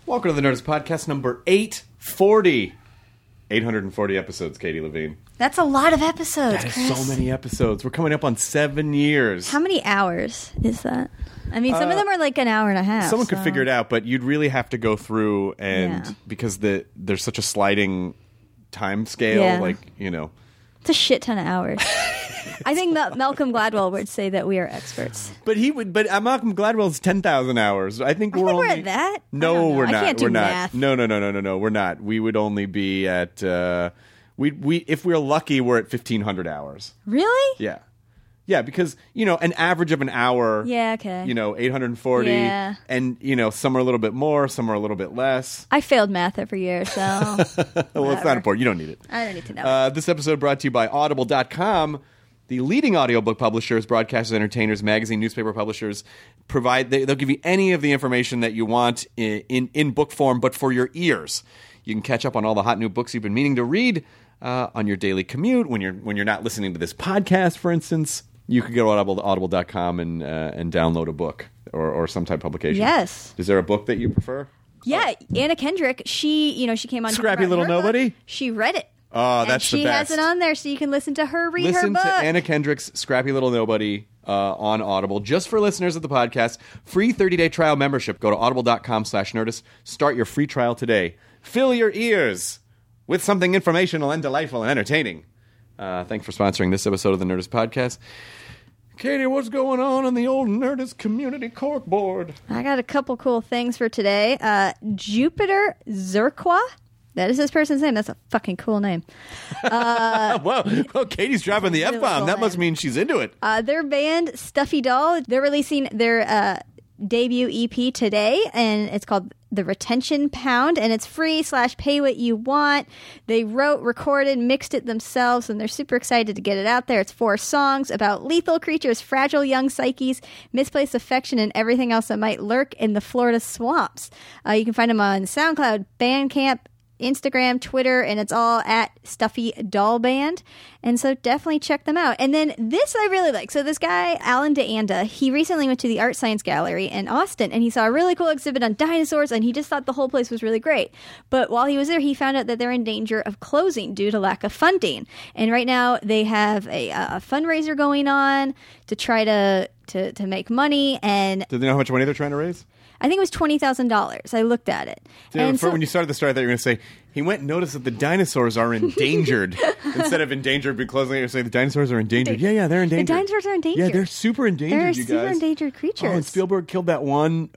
Welcome to the Nerdist Podcast number 840. 840 episodes, Katie Levine. That's a lot of episodes, That is Chris. so many episodes. We're coming up on 7 years. How many hours is that? I mean, some of them are like an hour and a half. Someone could figure it out, but you'd really have to go through and Yeah. because there's such a sliding time scale, Yeah. like, you know. It's a shit ton of hours. I think Malcolm Gladwell would say that we are experts. But Malcolm Gladwell's 10,000 hours. I think we're we're only at that. I No, don't know. we're I not. can't do we're not. math. No, we're not. We would only be at we if we're lucky, we're at 1,500 hours. Really? Yeah. Yeah, because, an average of an hour, Yeah, okay. 840, Yeah. and, some are a little bit more, some are a little bit less. I failed math every year, so Well, it's Whatever. not important. You don't need it. I don't need to know. This episode brought to you by Audible.com, the leading audiobook publishers, broadcasters, entertainers, magazine, newspaper publishers. They'll give you any of the information that you want in book form, but for your ears. You can catch up on all the hot new books you've been meaning to read on your daily commute, when you're not listening to this podcast, for instance. You could go to audible.com and download a book or some type of publication. Yes. Is there a book that you prefer? Yeah, Anna Kendrick, she came on. Scrappy Little her book. Nobody? She read it. Oh, And that's the she best. has it on there, so you can listen to her read her Listen book. to Anna Kendrick's Scrappy Little Nobody on Audible. Just for listeners of the podcast, free 30-day trial membership. Go to audible.com/Nerdist. Start your free trial today. Fill your ears with something informational and delightful and entertaining. Thanks for sponsoring this episode of the Nerdist Podcast. Katie, what's going on in the old Nerdist community corkboard? I got a couple cool things for today. Jupiter Zerqua. That is this person's name. That's a fucking cool name. Well, Katie's dropping the Really F-bomb. cool That must name. mean she's into it. Their band, Stuffy Doll, they're releasing their debut EP today, and it's called The Retention Pound, and it's free / pay what you want. They wrote, recorded, mixed it themselves, and they're super excited to get it out there. It's 4 songs about lethal creatures, fragile young psyches, misplaced affection, and everything else that might lurk in the Florida swamps. You can find them on SoundCloud, Bandcamp, Instagram, Twitter, and it's all at Stuffy Doll Band. And so definitely check them out. And then this I really like. So this guy, Alan DeAnda, he recently went to the Art Science Gallery in Austin, and he saw a really cool exhibit on dinosaurs, and he just thought the whole place was really great. But while he was there, he found out that they're in danger of closing due to lack of funding. And right now they have a fundraiser going on to try to make money. And Do they know how much money they're trying to raise? I think it was $20,000. I looked at it. And When you started the story, I thought you were going to say, he went and noticed that the dinosaurs are endangered. Instead of endangered, be closing it, you're saying the dinosaurs are endangered. Yeah, they're endangered. The dinosaurs are endangered. Yeah, they're super endangered, They're you guys. super endangered creatures. Oh, and Spielberg killed that one,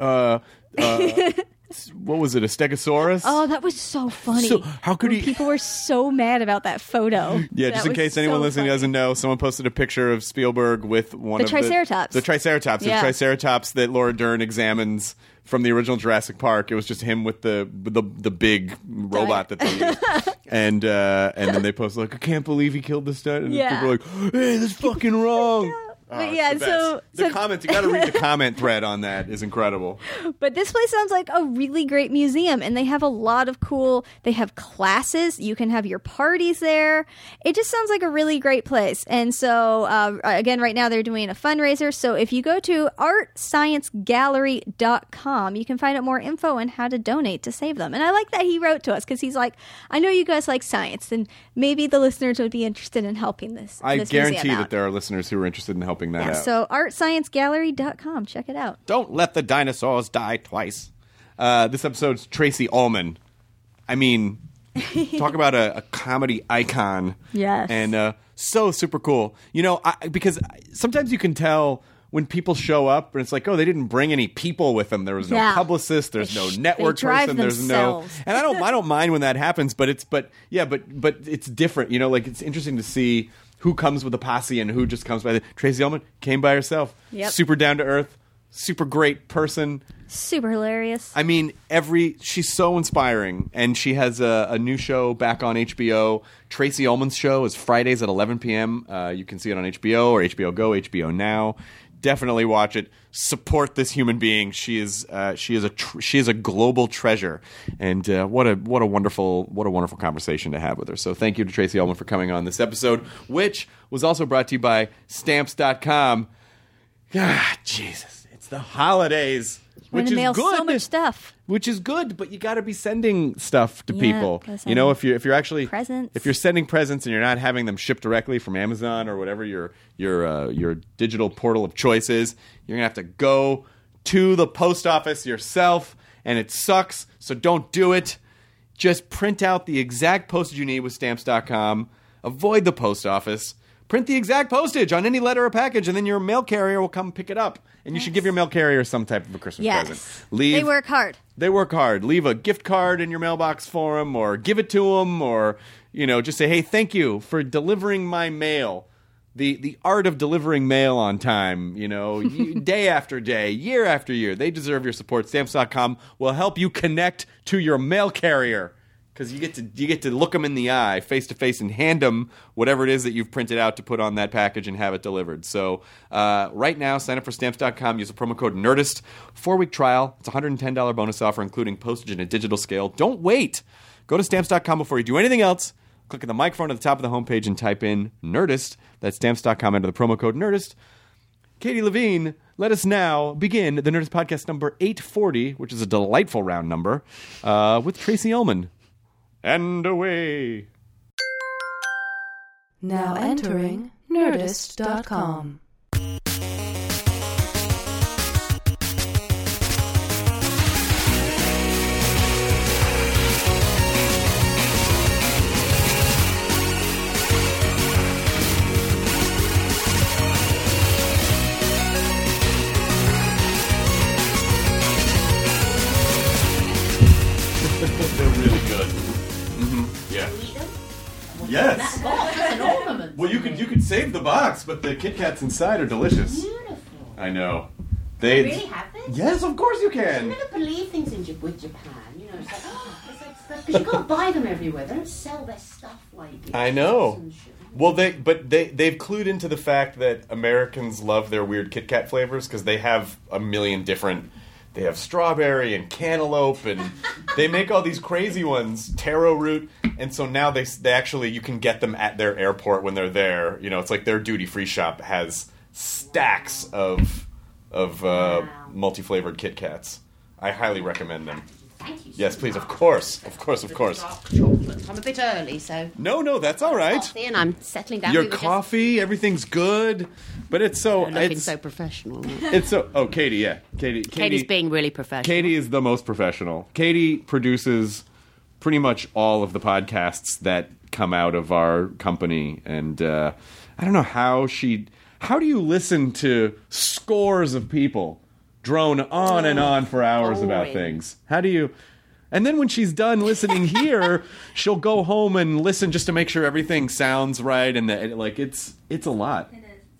what was it, a Stegosaurus? Oh, that was so funny. So, how could he- People were so mad about that photo. Yeah, That just in was case anyone so listening funny. doesn't know, someone posted a picture of Spielberg with one The of Triceratops. The Triceratops. Yeah. The Triceratops that Laura Dern examines from the original Jurassic Park. It was just him with the big robot that they used. and then they posted, like, I can't believe he killed this guy. And Yeah. people were like, hey, that's fucking wrong. But it's yeah, the best. so- The so- comments, you got to read the comment thread on that. Is incredible. But this place sounds like a really great museum, and they have a lot of cool. They have classes. You can have your parties there. It just sounds like a really great place. And so, again, right now they're doing a fundraiser. So if you go to artsciencegallery.com, you can find out more info on how to donate to save them. And I like that he wrote to us because he's like, I know you guys like science, and maybe the listeners would be interested in helping this. I this guarantee museum that out. there are listeners who are interested in helping that Yeah, out. so artsciencegallery.com. Check it out. Don't let the dinosaurs die twice. This episode's Tracy Ullman. I mean, talk about a comedy icon. Yes. And so super cool. Because sometimes you can tell when people show up and it's like, oh, they didn't bring any people with them. There was no Yeah. publicist. There's no They network drive person. There's no. themselves. And I don't mind when that happens. But it's different. Like it's interesting to see who comes with a posse and who just comes by. Tracy Ullman came by herself. Yep. Super down to earth. Super great person. Super hilarious. I mean, she's so inspiring, and she has a new show back on HBO. Tracy Ullman's show is Fridays at 11 p.m. You can see it on HBO or HBO Go, HBO Now. Definitely watch it. Support this human being. She is a global treasure, and what a wonderful conversation to have with her. So thank you to Tracy Ullman for coming on this episode, which was also brought to you by Stamps.com. Ah, Jesus, it's the holidays. We're which going to is mail good. so much stuff. Which is good, but you got to be sending stuff to Yeah, people. gotta send You know, if you're actually presents. if you're sending presents and you're not having them shipped directly from Amazon or whatever your digital portal of choice is, you're gonna have to go to the post office yourself, and it sucks. So don't do it. Just print out the exact postage you need with Stamps.com. Avoid the post office. Print the exact postage on any letter or package, and then your mail carrier will come pick it up. And you should give your mail carrier some type of a Christmas present. They work hard. They work hard. Leave a gift card in your mailbox for them, or give it to them, or just say, "Hey, thank you for delivering my mail." The art of delivering mail on time, day after day, year after year. They deserve your support. Stamps.com will help you connect to your mail carrier. Because you get to look them in the eye, face to face, and hand them whatever it is that you've printed out to put on that package and have it delivered. So right now, sign up for Stamps.com. Use the promo code NERDIST. 4-week trial. It's a $110 bonus offer, including postage and a digital scale. Don't wait. Go to Stamps.com before you do anything else. Click on the microphone at the top of the homepage and type in NERDIST. That's Stamps.com under the promo code NERDIST. Katie Levine, let us now begin the Nerdist Podcast number 840, which is a delightful round number, with Tracy Ullman. And away. Now entering Nerdist.com. They're really good. Yeah. Yes. Box, that's an ornament. Well, you could save the box, but the Kit Kats inside are delicious. Beautiful. I know. You really have this? Yes, of course you I can. never believe things with Japan. It's like, because you can't buy them everywhere. They don't sell their stuff like. I know. and shit. Well, they've clued into the fact that Americans love their weird Kit Kat flavors because they have a million different. They have strawberry and cantaloupe, and they make all these crazy ones, taro root, and so now they actually you can get them at their airport when they're there. It's like their duty free shop has stacks of multi-flavored Kit Kats. I highly recommend them. Thank you. Yes, so please, much. of course. Dark chocolate. I'm a bit early, so. No, that's all right. Coffee, and I'm settling down. Your We were just coffee, everything's good, but it's so looking so professional. it's so. Oh, Katie, yeah, Katie's being really professional. Katie is the most professional. Katie produces pretty much all of the podcasts that come out of our company, and I don't know how do you listen to scores of people drone on and on for hours about boring. things? How do you? And then when she's done listening here, she'll go home and listen just to make sure everything sounds right, and it's a lot.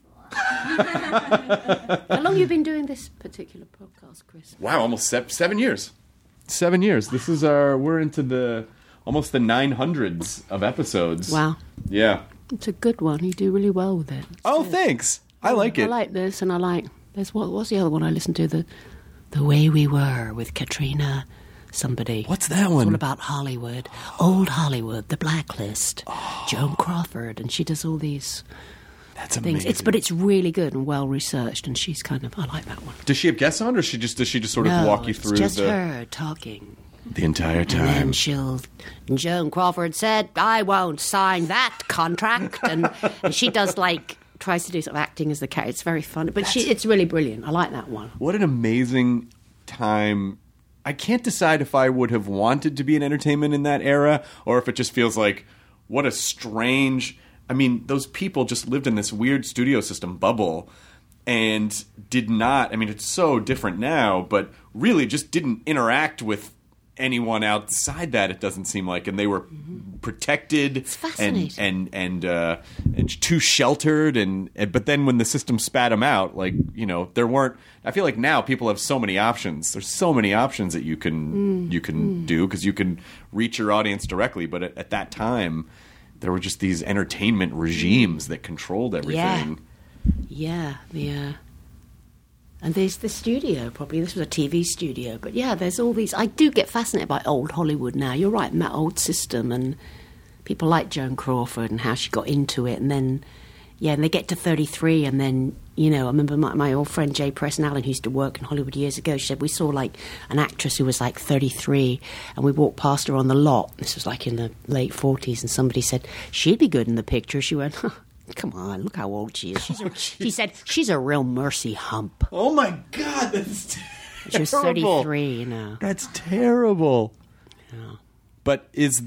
How long have you been doing this particular podcast, Chris? Wow, almost 7 years. 7 years. This is we're into almost the 900s of episodes. Wow. Yeah. It's a good one. You do really well with it. Oh, thanks. I like it. I like this, and I like. What's the other one I listened to? The Way We Were with Katrina somebody. What's that It's one? all about Hollywood. Old Hollywood, The Blacklist. Joan Crawford, and she does all these That's things. amazing. But it's really good and well researched, and she's I like that one. Does she have guests on, or does she just sort of walk you through it's just her talking. the entire And time? then Joan Crawford said, I won't sign that contract. And she does tries to do sort of acting as the character. It's very fun. But it's really brilliant. I like that one. What an amazing time. I can't decide if I would have wanted to be in entertainment in that era, or if it just feels like, what a strange... I mean, those people just lived in this weird studio system bubble and did not... I mean, it's so different now, but really just didn't interact with anyone outside that, it doesn't seem like. And they were protected. It's fascinating. And too sheltered. But then when the system spat them out, there weren't... I feel like now people have so many options. There's so many options that you can do, because you can reach your audience directly. But at that time, there were just these entertainment regimes that controlled everything. Yeah. And there's the studio, probably. This was a TV studio. But yeah, there's all these... I do get fascinated by old Hollywood now. You're right, that old system. And people like Joan Crawford and how she got into it. And then Yeah, and they get to 33, and then, I remember my old friend Jay Preston Allen, who used to work in Hollywood years ago, she said we saw, like, an actress who was, like, 33, and we walked past her on the lot. This was, like, in the late 40s, and somebody said, she'd be good in the picture. She went, come on, look how old she is. She said, she's a real mercy hump. Oh, my God, that's terrible. She was 33, That's terrible. Yeah. But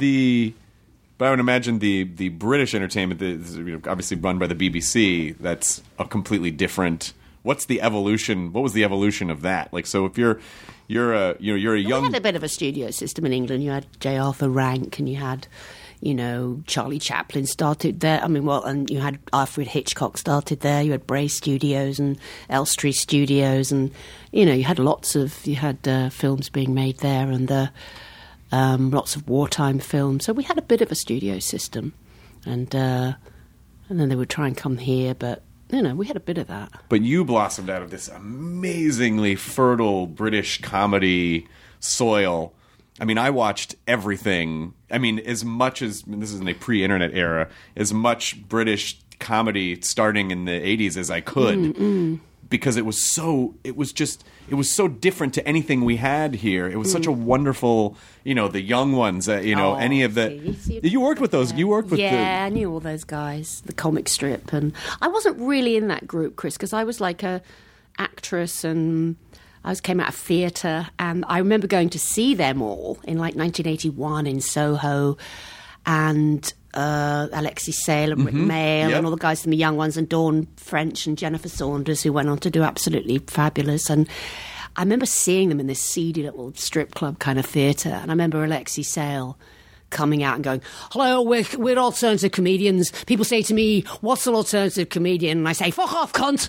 I would imagine the British entertainment that is obviously run by the BBC. That's a completely different. What's the evolution? What was the evolution of that? Like, so if you're a young. We had a bit of a studio system in England. You had J. Arthur Rank, and you had, Charlie Chaplin started there. And you had Alfred Hitchcock started there. You had Bray Studios and Elstree Studios, and you had films being made there, and lots of wartime films. So we had a bit of a studio system, and then they would try and come here, but we had a bit of that. But you blossomed out of this amazingly fertile British comedy soil. I mean, I watched everything. I mean, as much as this is in a pre-internet era, as much British comedy starting in the 80s as I could. Because it was so different to anything we had here. It was such a wonderful, the young ones, any of the. You worked with those. You worked with. Yeah, I knew all those guys. The comic strip, and I wasn't really in that group, Chris, because I was like a actress, and I came out of theatre, and I remember going to see them all in like 1981 in Soho, and. Alexis Sale and Rick Mail and all the guys from the young ones, and Dawn French and Jennifer Saunders, who went on to do absolutely fabulous. And I remember seeing them in this seedy little strip club kind of theatre, and I remember Alexis Sale coming out and going, hello, we're alternative comedians. People say to me, what's an alternative comedian? And I say, fuck off, cunt.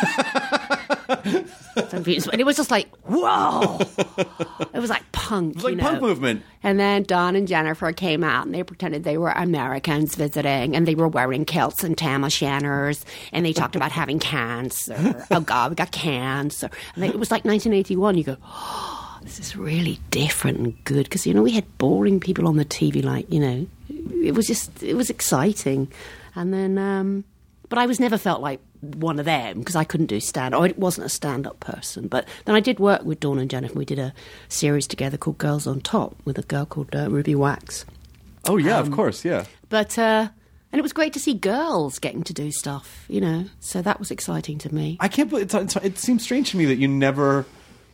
And it was just like, whoa. It was like punk, It was like punk movement. And then Don and Jennifer came out, and they pretended they were Americans visiting, and they were wearing kilts and tam o' shanners, and they talked about having cancer. Oh, God, we got cancer. And it was like 1981. You go, oh, this is really different and good. Because, we had boring people on the TV, like, it was exciting. And then, but I never felt like one of them, because I couldn't do stand-up. I wasn't a stand-up person. But then I did work with Dawn and Jennifer. We did a series together called Girls on Top with a girl called Ruby Wax. Oh, yeah, of course, yeah. But, and it was great to see girls getting to do stuff, So that was exciting to me. I can't believe it seems strange to me that you never.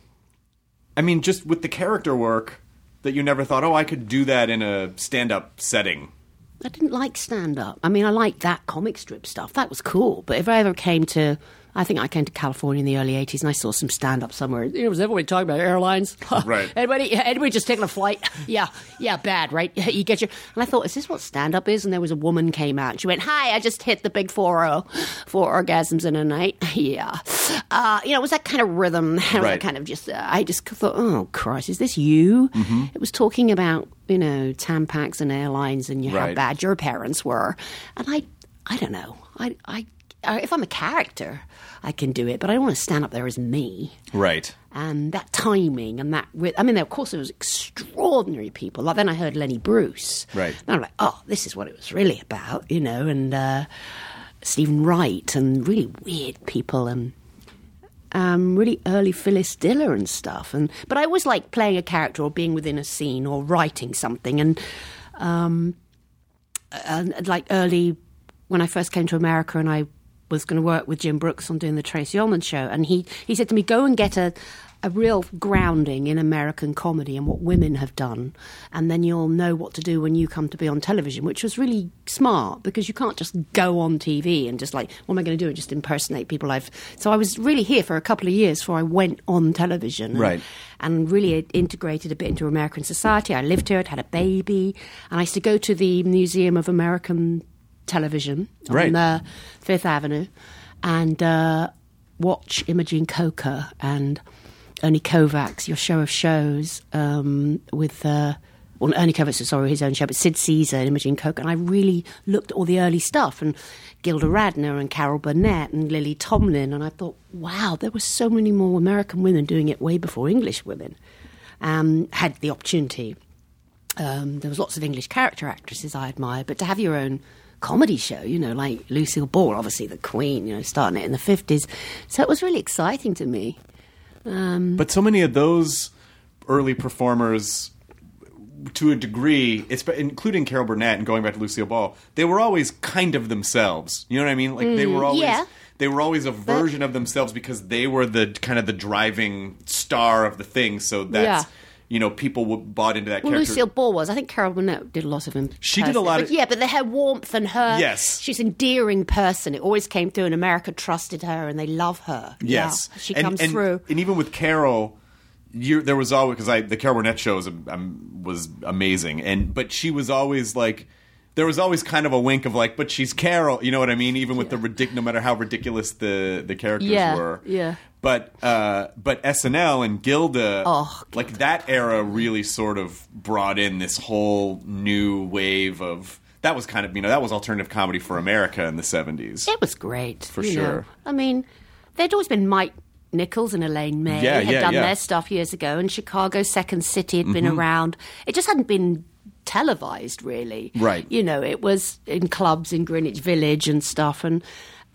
I mean, just with the character work, that you never thought, I could do that in a stand-up setting. I didn't like stand-up. I mean, I liked that comic strip stuff. That was cool. But if I ever came to... I think I came to California in the early 80s, and I saw some stand-up somewhere. Was everybody talking about airlines? Right. Anybody just taking a flight? Yeah, bad, right? You get your... And I thought, is this what stand-up is? And there was a woman came out, and she went, hi, I just hit the big 4 orgasms in a night. Yeah. It was that kind of rhythm. Right. Kind of just... I just thought, oh, Christ, is this you? Mm-hmm. It was talking about, Tampax and airlines and how bad your parents were. And I don't know. If I'm a character, I can do it, but I don't want to stand up there as me. Right. And that timing and that... of course, there was extraordinary people. Like, then I heard Lenny Bruce. Right. And I'm like, this is what it was really about, and Stephen Wright and really weird people and really early Phyllis Diller and stuff. But I always liked playing a character or being within a scene or writing something. And like early... When I first came to America and I was going to work with Jim Brooks on doing the Tracy Ullman show, and he said to me, go and get a real grounding in American comedy and what women have done, and then you'll know what to do when you come to be on television, which was really smart, because you can't just go on TV and just like, what am I going to do? And just impersonate people So I was really here for a couple of years before I went on television. And really integrated a bit into American society. I lived here, I'd had a baby, and I used to go to the Museum of American Television on Fifth Avenue and watch Imogene Coca and Ernie Kovacs, your show of shows with Ernie Kovacs, sorry, his own show, but Sid Caesar and Imogene Coca. And I really looked at all the early stuff, and Gilda Radner and Carol Burnett and Lily Tomlin, and I thought, wow, there were so many more American women doing it way before English women had the opportunity. There was lots of English character actresses I admired, but to have your own comedy show, like Lucille Ball, obviously the Queen, starting it in the 50s. So it was really exciting to me. But so many of those early performers, to a degree, including Carol Burnett and going back to Lucille Ball, they were always kind of themselves. You know what I mean? Like they were always... Yeah. They were always a version of themselves because they were the kind of the driving star of the thing. So that's, people bought into that character. Lucille Ball was. I think Carol Burnett did a lot of him. She did a lot of... Yeah, but her warmth and her... Yes. She's an endearing person. It always came through, and America trusted her, and they love her. Yes. Yeah, she comes through. And even with Carol... there was always... Because the Carol Burnett show was amazing. But she was always like... There was always kind of a wink of like, but she's Carol, you know what I mean? Even with no matter how ridiculous the characters were. Yeah. But SNL and Gilda, like that era really sort of brought in this whole new wave of, that was kind of, that was alternative comedy for America in the 70s. It was great. For sure. I mean, there'd always been Mike Nichols and Elaine May had done their stuff years ago, and Chicago Second City had been around. It just hadn't been televised, really. Right. It was in clubs in Greenwich Village and stuff, and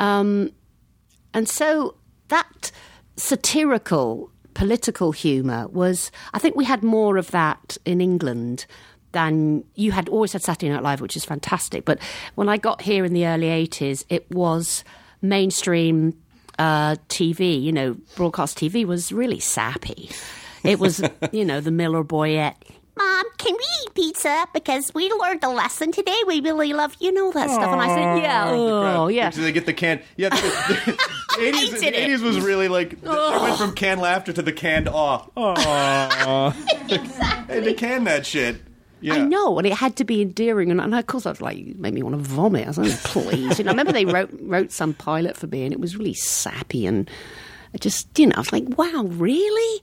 so that satirical political humour was, I think we had more of that in England than you had. Always had Saturday Night Live, which is fantastic, but when I got here in the early 80s, it was mainstream TV, broadcast TV was really sappy. It was, the Miller Boyette. Mom, can we eat pizza? Because we learned a lesson today. We really love, that stuff. And I said, yeah. So they get the can. Yeah, the 80s was really like, it went from canned laughter to the canned awe. Exactly. And they canned that shit. Yeah. I know, and it had to be endearing. And of course, I was like, it made me want to vomit. I was like, please. I remember they wrote some pilot for me, and it was really sappy and... I just, I was like, wow, really?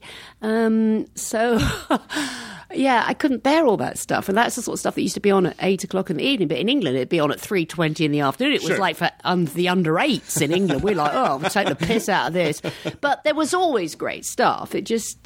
I couldn't bear all that stuff. And that's the sort of stuff that used to be on at 8 o'clock in the evening. But in England, it'd be on at 3:20 in the afternoon. It was like for the under-8s in England. We're like, we'll take the piss out of this. But there was always great stuff. It just,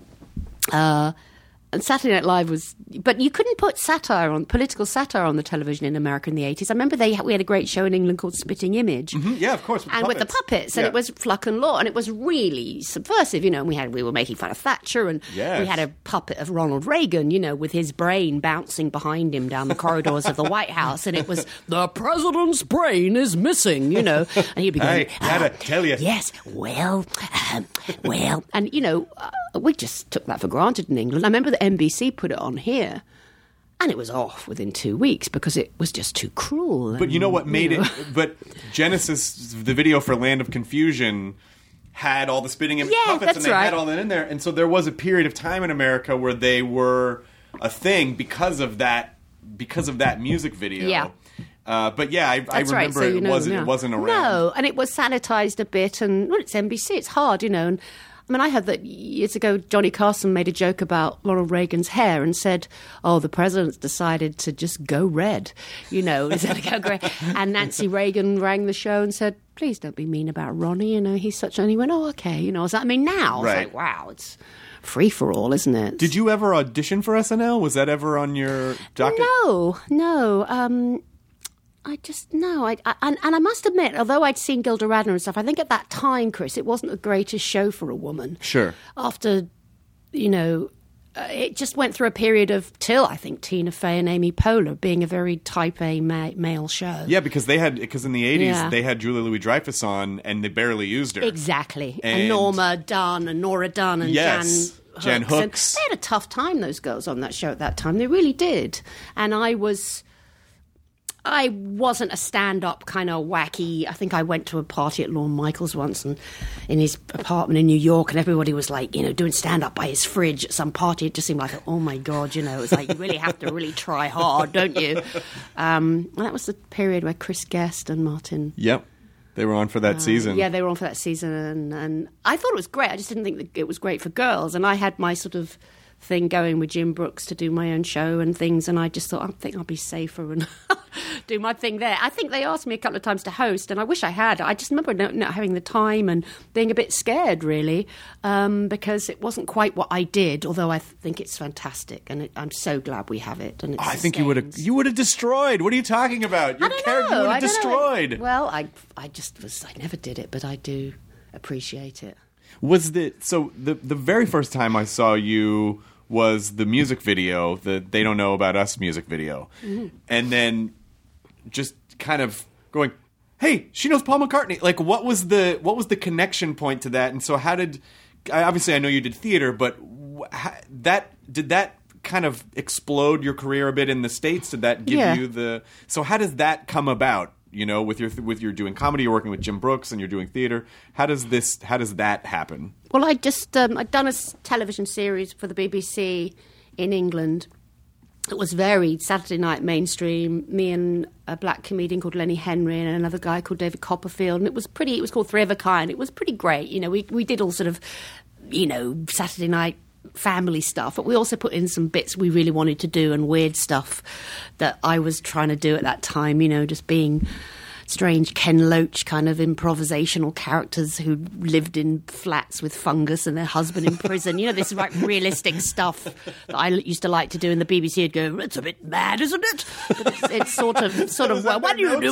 and Saturday Night Live was... But you couldn't put political satire on the television in America in the 80s. I remember we had a great show in England called Spitting Image. Mm-hmm. Yeah, of course. With the puppets. And it was Fluck and Law. And it was really subversive, and we were making fun of Thatcher. And we had a puppet of Ronald Reagan, with his brain bouncing behind him down the corridors of the White House. And it was, the president's brain is missing, And he'd be going... I gotta tell you. Yes, well. And, we just took that for granted in England. I remember that NBC put it on here, and it was off within 2 weeks because it was just too cruel. But you know what made it? But Genesis, the video for Land of Confusion, had all the spitting image puppets, and they had all that in there. And so there was a period of time in America where they were a thing because of that music video. Yeah. But I remember it wasn't around. No, and it was sanitized a bit, and it's NBC, it's hard, and I heard that years ago Johnny Carson made a joke about Ronald Reagan's hair and said, the president's decided to just go red, instead of go grey. And Nancy Reagan rang the show and said, please don't be mean about Ronnie, he's such... And he went, okay, now it's like, wow, it's free for all, isn't it? Did you ever audition for SNL? Was that ever on your docket? No. And I must admit, although I'd seen Gilda Radner and stuff, I think at that time, Chris, it wasn't the greatest show for a woman. Sure. After, it just went through a period of I think Tina Fey and Amy Poehler being a very type A male show. Yeah, because in the 80s they had Julia Louis-Dreyfus on and they barely used her. Exactly. And Norma Dunn and Nora Dunn and Jan Hooks. They had a tough time, those girls on that show at that time. They really did. And I wasn't a stand-up kind of wacky. I think I went to a party at Lorne Michaels once, and in his apartment in New York, and everybody was like, doing stand-up by his fridge at some party. It just seemed like, oh my God, it was like, you really have to really try hard, don't you? And that was the period where Chris Guest and Martin... Yep. They were on for that season. Yeah, they were on for that season, and I thought it was great. I just didn't think that it was great for girls, and I had my sort of thing going with Jim Brooks to do my own show and things, and I just thought, I think I'll be safer and do my thing there. I think they asked me a couple of times to host, and I wish I had. I just remember not having the time and being a bit scared, really, because it wasn't quite what I did, although I think it's fantastic, and I'm so glad we have it. And I think you would have destroyed. What are you talking about? Your character would have destroyed. Well, I never did it, but I do appreciate it. Was the very first time I saw you was the music video, the They Don't Know About Us music video. Mm-hmm. And then just kind of going, hey, she knows Paul McCartney. Like, what was the connection point to that? And so obviously I know you did theater, but did that kind of explode your career a bit in the States? Did that give you so how does that come about? You know, with your doing comedy, you're working with Jim Brooks, and you're doing theater. How does that happen? Well, I just I'd done a television series for the BBC in England. It was very Saturday night mainstream. Me and a black comedian called Lenny Henry and another guy called David Copperfield, and it was called Three of a Kind. It was pretty great. You know, we did all sort of, you know, Saturday night family stuff, but we also put in some bits we really wanted to do and weird stuff that I was trying to do at that time, you know, just being strange Ken Loach kind of improvisational characters who lived in flats with fungus and their husband in prison. You know, this like realistic stuff that I used to like to do, and the BBC would go, it's a bit mad, isn't it? But it's sort of well, why don't you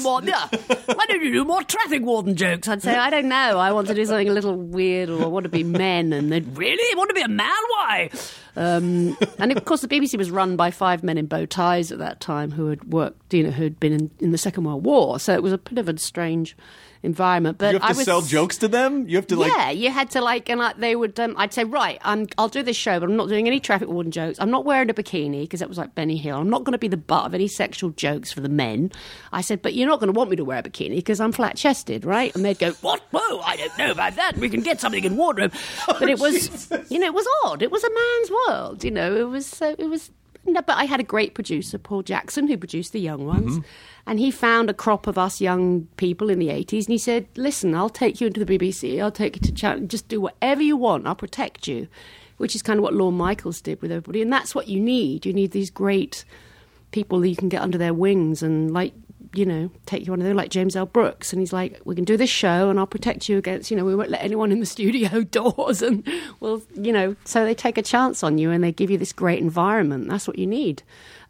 do more traffic warden jokes? I'd say, I don't know, I want to do something a little weird, or I want to be men. And they'd, really? You want to be a man? Why? And of course the BBC was run by 5 men in bow ties at that time who had worked, you know, who'd been in the Second World War, so it was a bit of a strange environment. But you have to sell jokes to them? You have to you had to and they would, I'd say, right, I'll do this show, but I'm not doing any traffic warden jokes. I'm not wearing a bikini, because that was like Benny Hill. I'm not going to be the butt of any sexual jokes for the men. I said, but you're not going to want me to wear a bikini because I'm flat-chested, right? And they'd go, what? Whoa, I don't know about that. We can get something in wardrobe. But it was, Jesus. You know, it was odd. It was a man's world, you know. It was. No, but I had a great producer, Paul Jackson, who produced The Young Ones. Mm-hmm. And he found a crop of us young people in the 80s, and he said, listen, I'll take you into the BBC, I'll take you to Channel, just do whatever you want, I'll protect you, which is kind of what Lorne Michaels did with everybody. And that's what you need. You need these great people that you can get under their wings and, like, you know, take you on there, like James L. Brooks. And he's like, we can do this show and I'll protect you against, you know, we won't let anyone in the studio doors. And, well, you know, so they take a chance on you and they give you this great environment. That's what you need.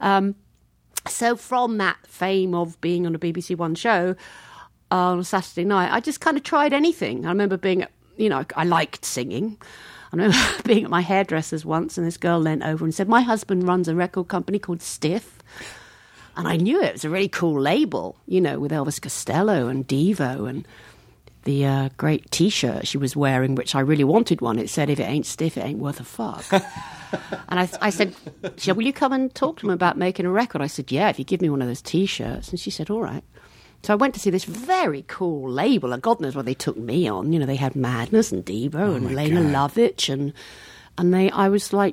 So from that fame of being on a BBC One show on a Saturday night, I just kind of tried anything. I remember being, you know, I liked singing. I remember being at my hairdresser's once, and this girl leant over and said, my husband runs a record company called Stiff. And I knew it was a really cool label, you know, with Elvis Costello and Devo and the great T-shirt she was wearing, which I really wanted one. It said, if it ain't stiff, it ain't worth a fuck. And I said, will you come and talk to him about making a record? I said, yeah, if you give me one of those T-shirts. And she said, all right. So I went to see this very cool label, and God knows what they took me on. You know, they had Madness and Devo and Elena Lovitch, and I was like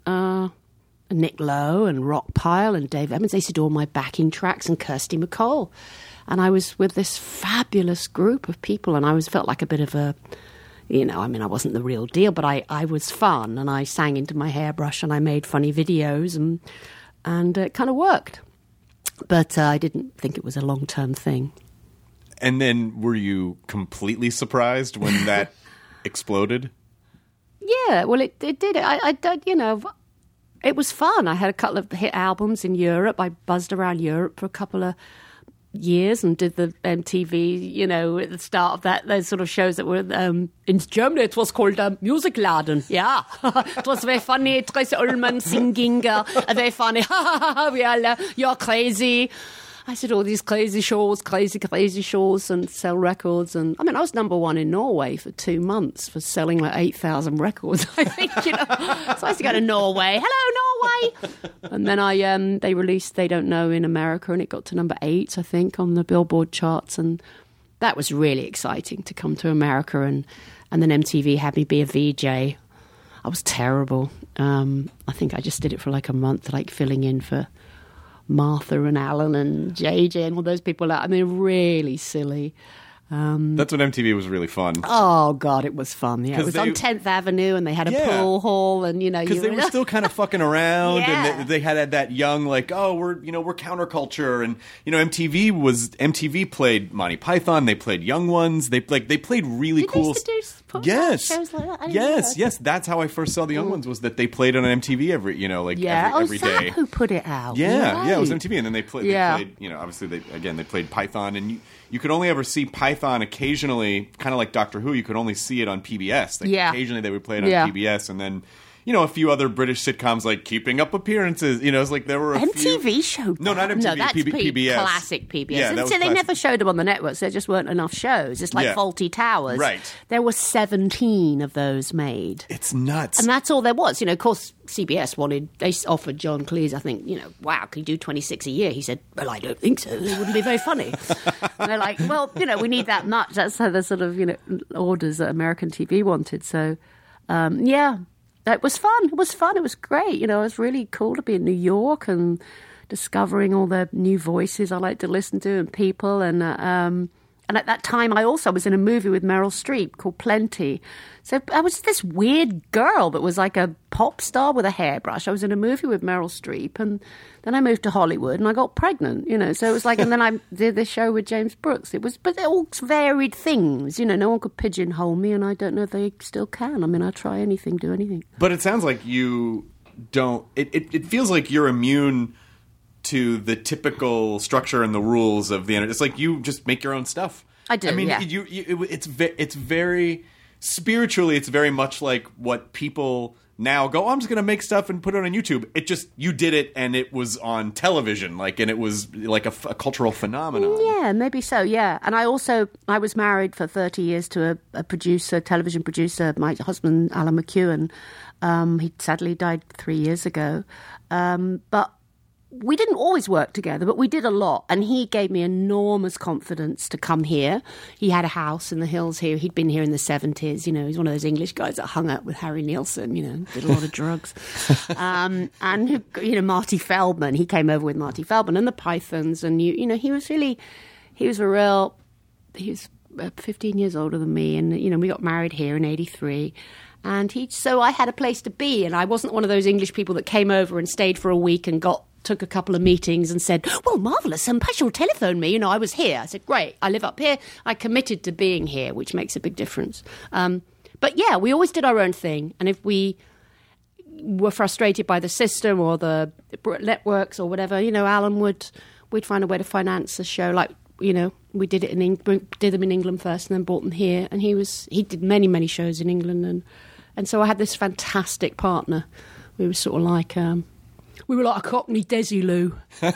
Nick Lowe and Rock Pile and Dave Evans. They used to do all my backing tracks, and Kirsty MacColl. And I was with this fabulous group of people, and I felt like a bit of a, you know, I mean, I wasn't the real deal, but I was fun, and I sang into my hairbrush, and I made funny videos, and it kind of worked. But I didn't think it was a long-term thing. And then were you completely surprised when that exploded? Yeah, well, it did. I you know, it was fun. I had a couple of hit albums in Europe. I buzzed around Europe for a couple of years and did the MTV, you know, at the start of that, those sort of shows that were in Germany. It was called Musikladen. Yeah, it was very funny. Trace Ullman singing, very funny. You're crazy. I said all these crazy shows and sell records. And I mean, I was number one in Norway for 2 months for selling like 8,000 records, I think, you know. So I used to go to Norway. Hello, Norway. And then they released They Don't Know in America, and it got to number 8, I think, on the Billboard charts. And that was really exciting to come to America. And then MTV had me be a VJ. I was terrible. I think I just did it for like a month, like filling in for Martha and Alan and JJ and all those people. I mean, really silly. That's when MTV was really fun. Oh, God, it was fun. Yeah, it was on 10th Avenue, and they had a pool hall, and, Because they were still kind of fucking around, Yeah. and they had that young, like, oh, we're counterculture, and, MTV played Monty Python, they played Young Ones, they played really Did cool... they used to do Yes. shows like that? I didn't know that. Yes, that's how I first saw the Young Ones, was that they played on MTV every Is that day. who put it out? Yeah, it was Right. MTV, and then they played, obviously, they played Python, and you could only ever see Python occasionally, kind of like Doctor Who, you could only see it on PBS. Like, occasionally they would play it on PBS, and then, a few other British sitcoms like Keeping Up Appearances, it's like there were a MTV few... showed No, not that. MTV, No, that's PBS. Classic PBS. Yeah, that and was so they classic. never showed them on the networks. There just weren't enough shows. It's like Fawlty Towers. Right. There were 17 of those made. It's nuts. And that's all there was. Of course, CBS they offered John Cleese, I think, wow, can you do 26 a year? He said, well, I don't think so. It wouldn't be very funny. And they're like, well, we need that much. That's how the sort of, orders that American TV wanted. So, it was fun. It was fun. It was great. It was really cool to be in New York and discovering all the new voices I like to listen to and people. And at that time, I also was in a movie with Meryl Streep called Plenty. So I was this weird girl that was like a pop star with a hairbrush. I was in a movie with Meryl Streep, and then I moved to Hollywood and I got pregnant, So it was like, and then I did this show with James Brooks. But they're all varied things, No one could pigeonhole me, and I don't know if they still can. I mean, I try anything, do anything. But it sounds like you don't... It feels like you're immune to the typical structure and the rules of the internet. It's like you just make your own stuff. I do, I mean, yeah. it's very... Spiritually, it's very much like what people now go, I'm just going to make stuff and put it on YouTube. It just, you did it and it was on television, and it was like a cultural phenomenon. Yeah, maybe so, yeah. And I was married for 30 years to a producer, television producer, my husband, Alan McEwen. He sadly died 3 years ago. But we didn't always work together, but we did a lot. And he gave me enormous confidence to come here. He had a house in the hills here. He'd been here in the 70s. He's one of those English guys that hung out with Harry Nilsson, did a lot of drugs. And, Marty Feldman. He came over with Marty Feldman and the Pythons. And, he was 15 years older than me. And, we got married here in 83. And so I had a place to be. And I wasn't one of those English people that came over and stayed for a week and took a couple of meetings and said, well, marvellous, Pasha will telephone me. I was here. I said, great, I live up here. I committed to being here, which makes a big difference. But yeah, we always did our own thing. And if we were frustrated by the system or the networks or whatever, Alan we'd find a way to finance a show. Like, we did it did them in England first and then brought them here. And he did many, many shows in England. And so I had this fantastic partner. We were sort of like... we were like a Cockney Desilu.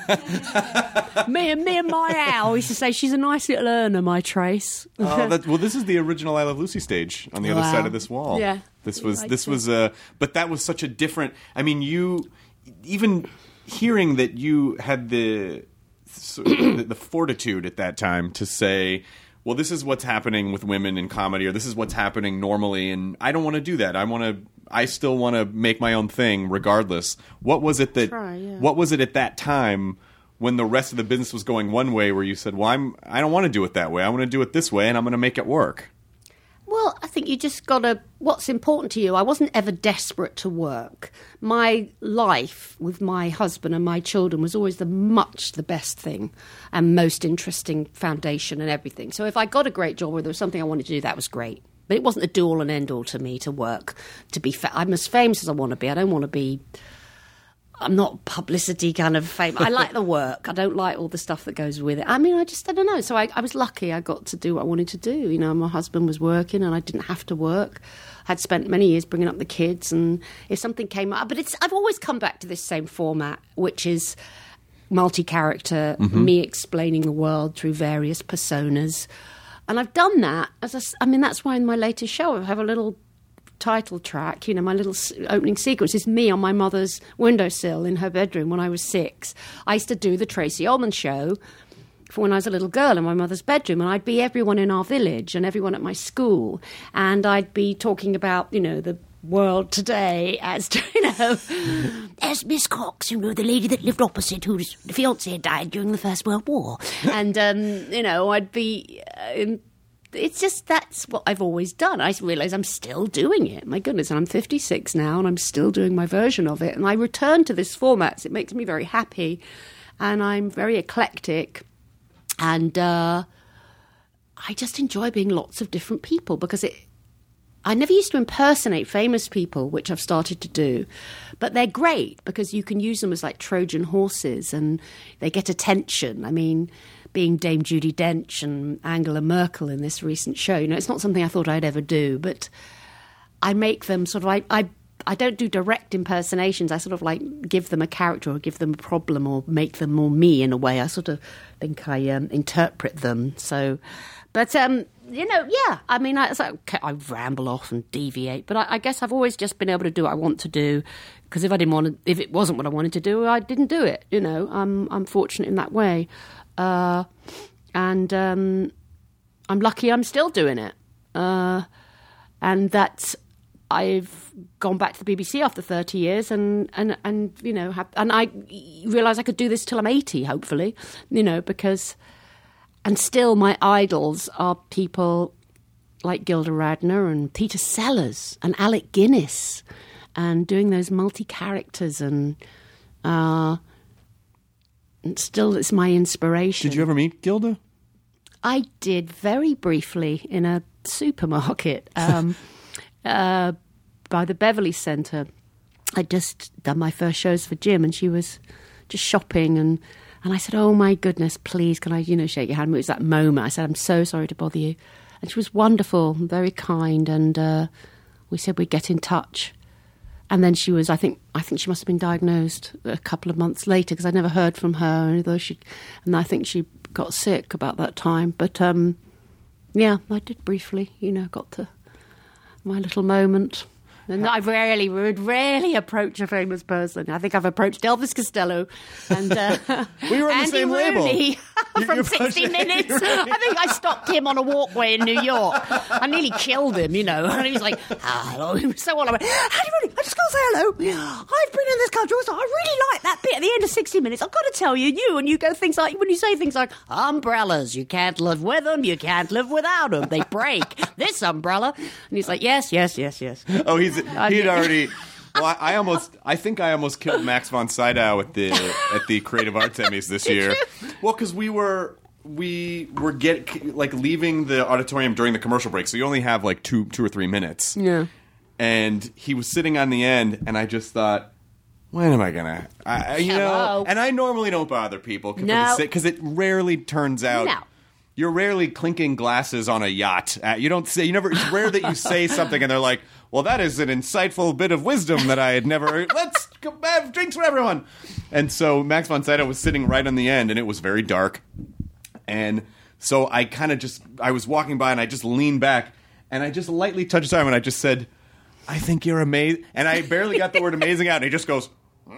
me and my Al used to say, she's a nice little earner, my Trace. This is the original I Love Lucy stage on the other side of this wall. Yeah. This was, but that was such a different, I mean, you, even hearing that you had the fortitude at that time to say, well, this is what's happening with women in comedy, or this is what's happening normally, and I don't want to do that. I still want to make my own thing regardless. What was it What was it at that time when the rest of the business was going one way where you said, well, I don't want to do it that way. I want to do it this way, and I'm going to make it work? Well, I think you just got to... What's important to you? I wasn't ever desperate to work. My life with my husband and my children was always the best thing and most interesting foundation and everything. So if I got a great job or there was something I wanted to do, that was great. But it wasn't a do-all and end-all to me to work. I'm as famous as I want to be. I don't want to be... I'm not publicity kind of fame. I like the work. I don't like all the stuff that goes with it. I mean, I don't know. So I was lucky. I got to do what I wanted to do. My husband was working and I didn't have to work. I'd spent many years bringing up the kids, and if something came up... But I've always come back to this same format, which is multi-character, me explaining the world through various personas. And I've done that. That's why in my latest show I have a little title track, my little opening sequence is me on my mother's windowsill in her bedroom when I was 6. I used to do the Tracy Ullman show for when I was a little girl in my mother's bedroom, and I'd be everyone in our village and everyone at my school, and I'd be talking about, the world today as, as Miss Cox, the lady that lived opposite whose fiancé had died during the First World War. And, I'd be... it's just that's what I've always done. I realise I'm still doing it. My goodness, and I'm 56 now, and I'm still doing my version of it. And I return to this format. So it makes me very happy, and I'm very eclectic, and I just enjoy being lots of different people because I never used to impersonate famous people, which I've started to do, but they're great because you can use them as like Trojan horses, and they get attention. I mean, being Dame Judi Dench and Angela Merkel in this recent show, it's not something I thought I'd ever do, but I make them sort of I don't do direct impersonations. I sort of like give them a character or give them a problem or make them more me in a way. I sort of think I interpret them. So, but yeah. I mean, I ramble off and deviate, but I guess I've always just been able to do what I want to do. Because if it wasn't what I wanted to do, I didn't do it. I'm fortunate in that way. And I'm lucky I'm still doing it. And that I've gone back to the BBC after 30 years and I realise I could do this till I'm 80, hopefully, because, and still my idols are people like Gilda Radner and Peter Sellers and Alec Guinness and doing those multi-characters and still, it's my inspiration. Did you ever meet Gilda? I did very briefly in a supermarket by the Beverly Centre. I'd just done my first shows for Jim, and she was just shopping, and I said, "Oh my goodness, please, can I, shake your hand?" It was that moment. I said, "I'm so sorry to bother you," and she was wonderful, and very kind, and we said we'd get in touch. And then she was, I think she must have been diagnosed a couple of months later because I'd never heard from her, and I think she got sick about that time. But, yeah, I did briefly, got to my little moment. And I would rarely approach a famous person. I think I've approached Elvis Costello and we were on Andy the same Rooney label. from 60 Minutes. I think I stopped him on a walkway in New York. I nearly killed him, And he was like, hello. He was so all about, Andy Rooney, I just got to say hello. I've been in this country. I really like that bit at the end of 60 Minutes. I've got to tell you, you go things like, when you say things like, umbrellas, you can't live with them, you can't live without them. They break. This umbrella. And he's like, yes. Oh, he'd already. Well, I think I almost killed Max von Sydow at the Creative Arts Emmys this year. Well, because we were leaving the auditorium during the commercial break, so you only have like two or 3 minutes. Yeah. And he was sitting on the end, and I just thought, when am I gonna? Hello. And I normally don't bother people because it rarely turns out. No. You're rarely clinking glasses on a yacht. It's rare that you say something and they're like, well, that is an insightful bit of wisdom that I had never, let's go have drinks for everyone. And so Max von Sydow was sitting right on the end, and it was very dark. And so I was walking by and I just leaned back and I just lightly touched his arm and I just said, I think you're amazing. And I barely got the word amazing out, and he just goes,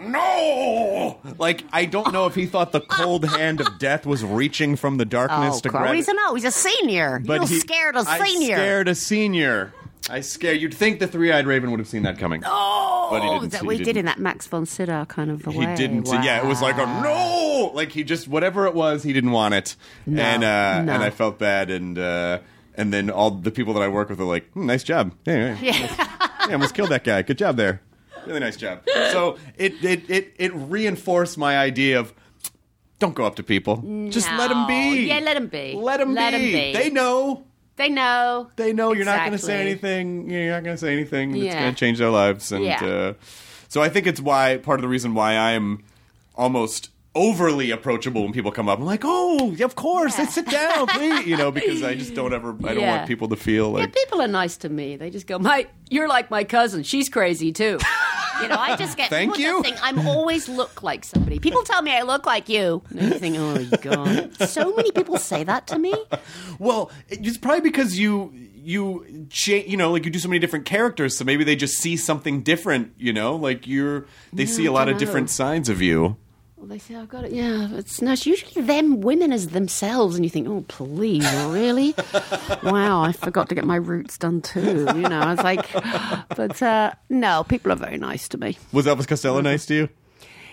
no! Like, I don't know if he thought the cold hand of death was reaching from the darkness to grab it. He's a senior. But You're scared a senior. I scared a senior. You'd think the Three-Eyed Raven would have seen that coming. Oh! But he didn't. We did in that Max von Sydow kind of a way. He didn't. Wow. Yeah, it was like a no! Like, he just, whatever it was, he didn't want it. No, and no. I felt bad, and then all the people that I work with are like, nice job. Yeah, almost killed that guy. Good job there. Really nice job. So it reinforced my idea of don't go up to people. Just let them be. Yeah, let them be. Let them be. They know. They know. You're not going to say anything. You're not going to say anything that's going to change their lives. And so I think it's part of the reason why I am almost overly approachable when people come up. I'm like, oh, of course, let's sit down, please. Because I just don't want people to feel like. Yeah, people are nice to me. They just go, you're like my cousin. She's crazy too. I just get. Thank you. I'm always look like somebody. People tell me I look like you. And you think, oh God, so many people say that to me. Well, it's probably because you change, like you do so many different characters, so maybe they just see something different. Like they see a lot of different sides of you. Well, they say, I've got it. Yeah, it's usually them, women as themselves, and you think, oh, please, really? Wow, I forgot to get my roots done too. I was like, but no, people are very nice to me. Was Elvis Costello nice to you?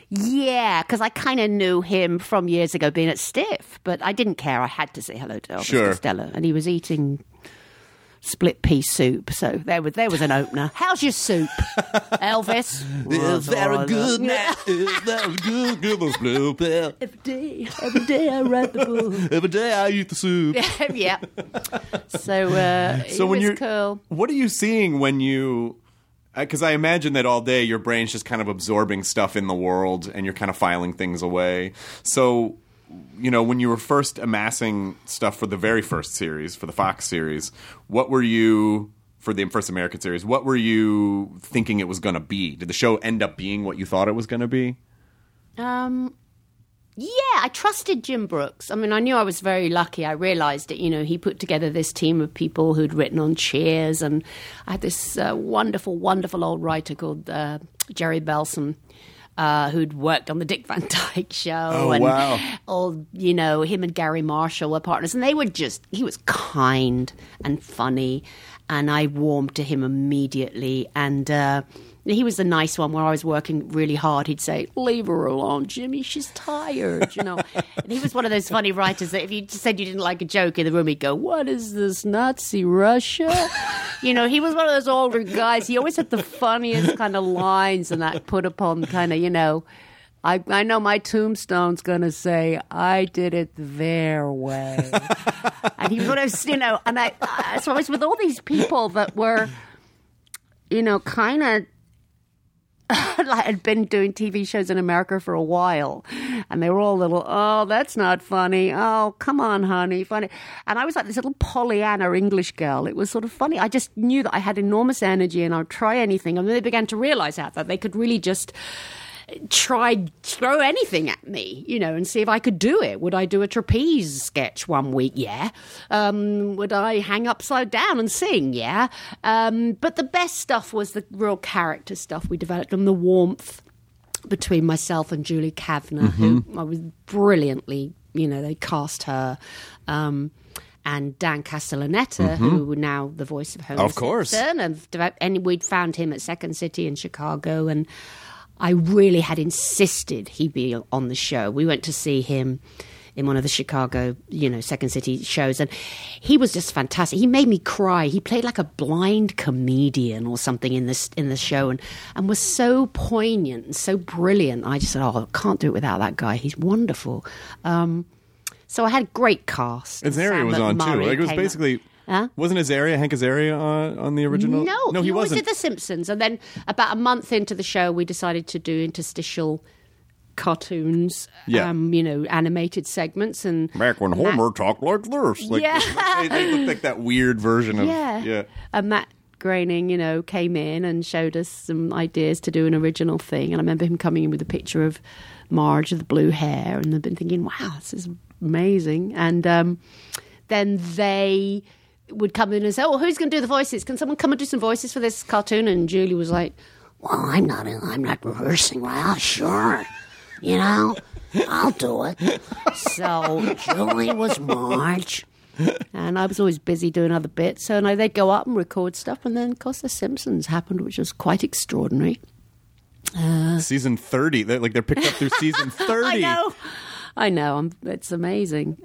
Yeah, because I kind of knew him from years ago being at Stiff, but I didn't care. I had to say hello to Elvis Costello, and he was eating split pea soup, so there was an opener. How's your soup, Elvis? It's very good now. It's very good. Give us blue pill. Every day I write the book. Every day I eat the soup. Yeah. So when you're cool. What are you seeing when you? Because I imagine that all day your brain's just kind of absorbing stuff in the world, and you're kind of filing things away. So, when you were first amassing stuff for the very first series, for the Fox series, what were you, for the first American series, what were you thinking it was going to be? Did the show end up being what you thought it was going to be? Yeah, I trusted Jim Brooks. I mean, I knew I was very lucky. I realized that, he put together this team of people who'd written on Cheers, and I had this wonderful, wonderful old writer called Jerry Belson, who'd worked on the Dick Van Dyke Show. Oh, and wow. him and Gary Marshall were partners, and he was kind and funny, and I warmed to him immediately, and he was the nice one. Where I was working really hard, he'd say, "Leave her alone, Jimmy. She's tired." And he was one of those funny writers that if you said you didn't like a joke in the room, he'd go, "What is this, Nazi Russia?" He was one of those older guys. He always had the funniest kind of lines, and that put upon kind of, I know my tombstone's going to say, "I did it their way." And he was one of those, so I was with all these people that were, kind of, like had been doing TV shows in America for a while, and they were all little, "Oh, that's not funny. Oh, come on, honey, funny." And I was like this little Pollyanna English girl. It was sort of funny. I just knew that I had enormous energy, and I would try anything. And then they began to realize that they could really just throw anything at me, and see if I could do it. Would I do a trapeze sketch one week? Yeah. Would I hang upside down and sing? Yeah. But the best stuff was the real character stuff we developed, and the warmth between myself and Julie Kavner, who I was brilliantly, they cast her. And Dan Castellaneta, who now the voice of Homer Simpson, and we'd found him at Second City in Chicago, and I really had insisted he be on the show. We went to see him in one of the Chicago, Second City shows, and he was just fantastic. He made me cry. He played like a blind comedian or something in the show, and was so poignant and so brilliant. I just said, "Oh, I can't do it without that guy. He's wonderful." So I had a great cast. Azaria was on too. It was basically. Huh? Wasn't Hank Azaria on the original? No, he wasn't. did The Simpsons. And then about a month into the show, we decided to do interstitial cartoons, animated segments. And back when Homer talked like this. They looked like that weird version of... Yeah. And Matt Groening, came in and showed us some ideas to do an original thing. And I remember him coming in with a picture of Marge with the blue hair. And I've been thinking, wow, this is amazing. And then they would come in and say, "Oh, who's going to do the voices? Can someone come and do some voices for this cartoon?" And Julie was like, "Well, I'm not rehearsing. Well, sure, I'll do it." So Julie was Marge, and I was always busy doing other bits. So they'd go up and record stuff, and then of course The Simpsons happened, which was quite extraordinary. Season 30, they're picked up through season 30. I know, it's amazing.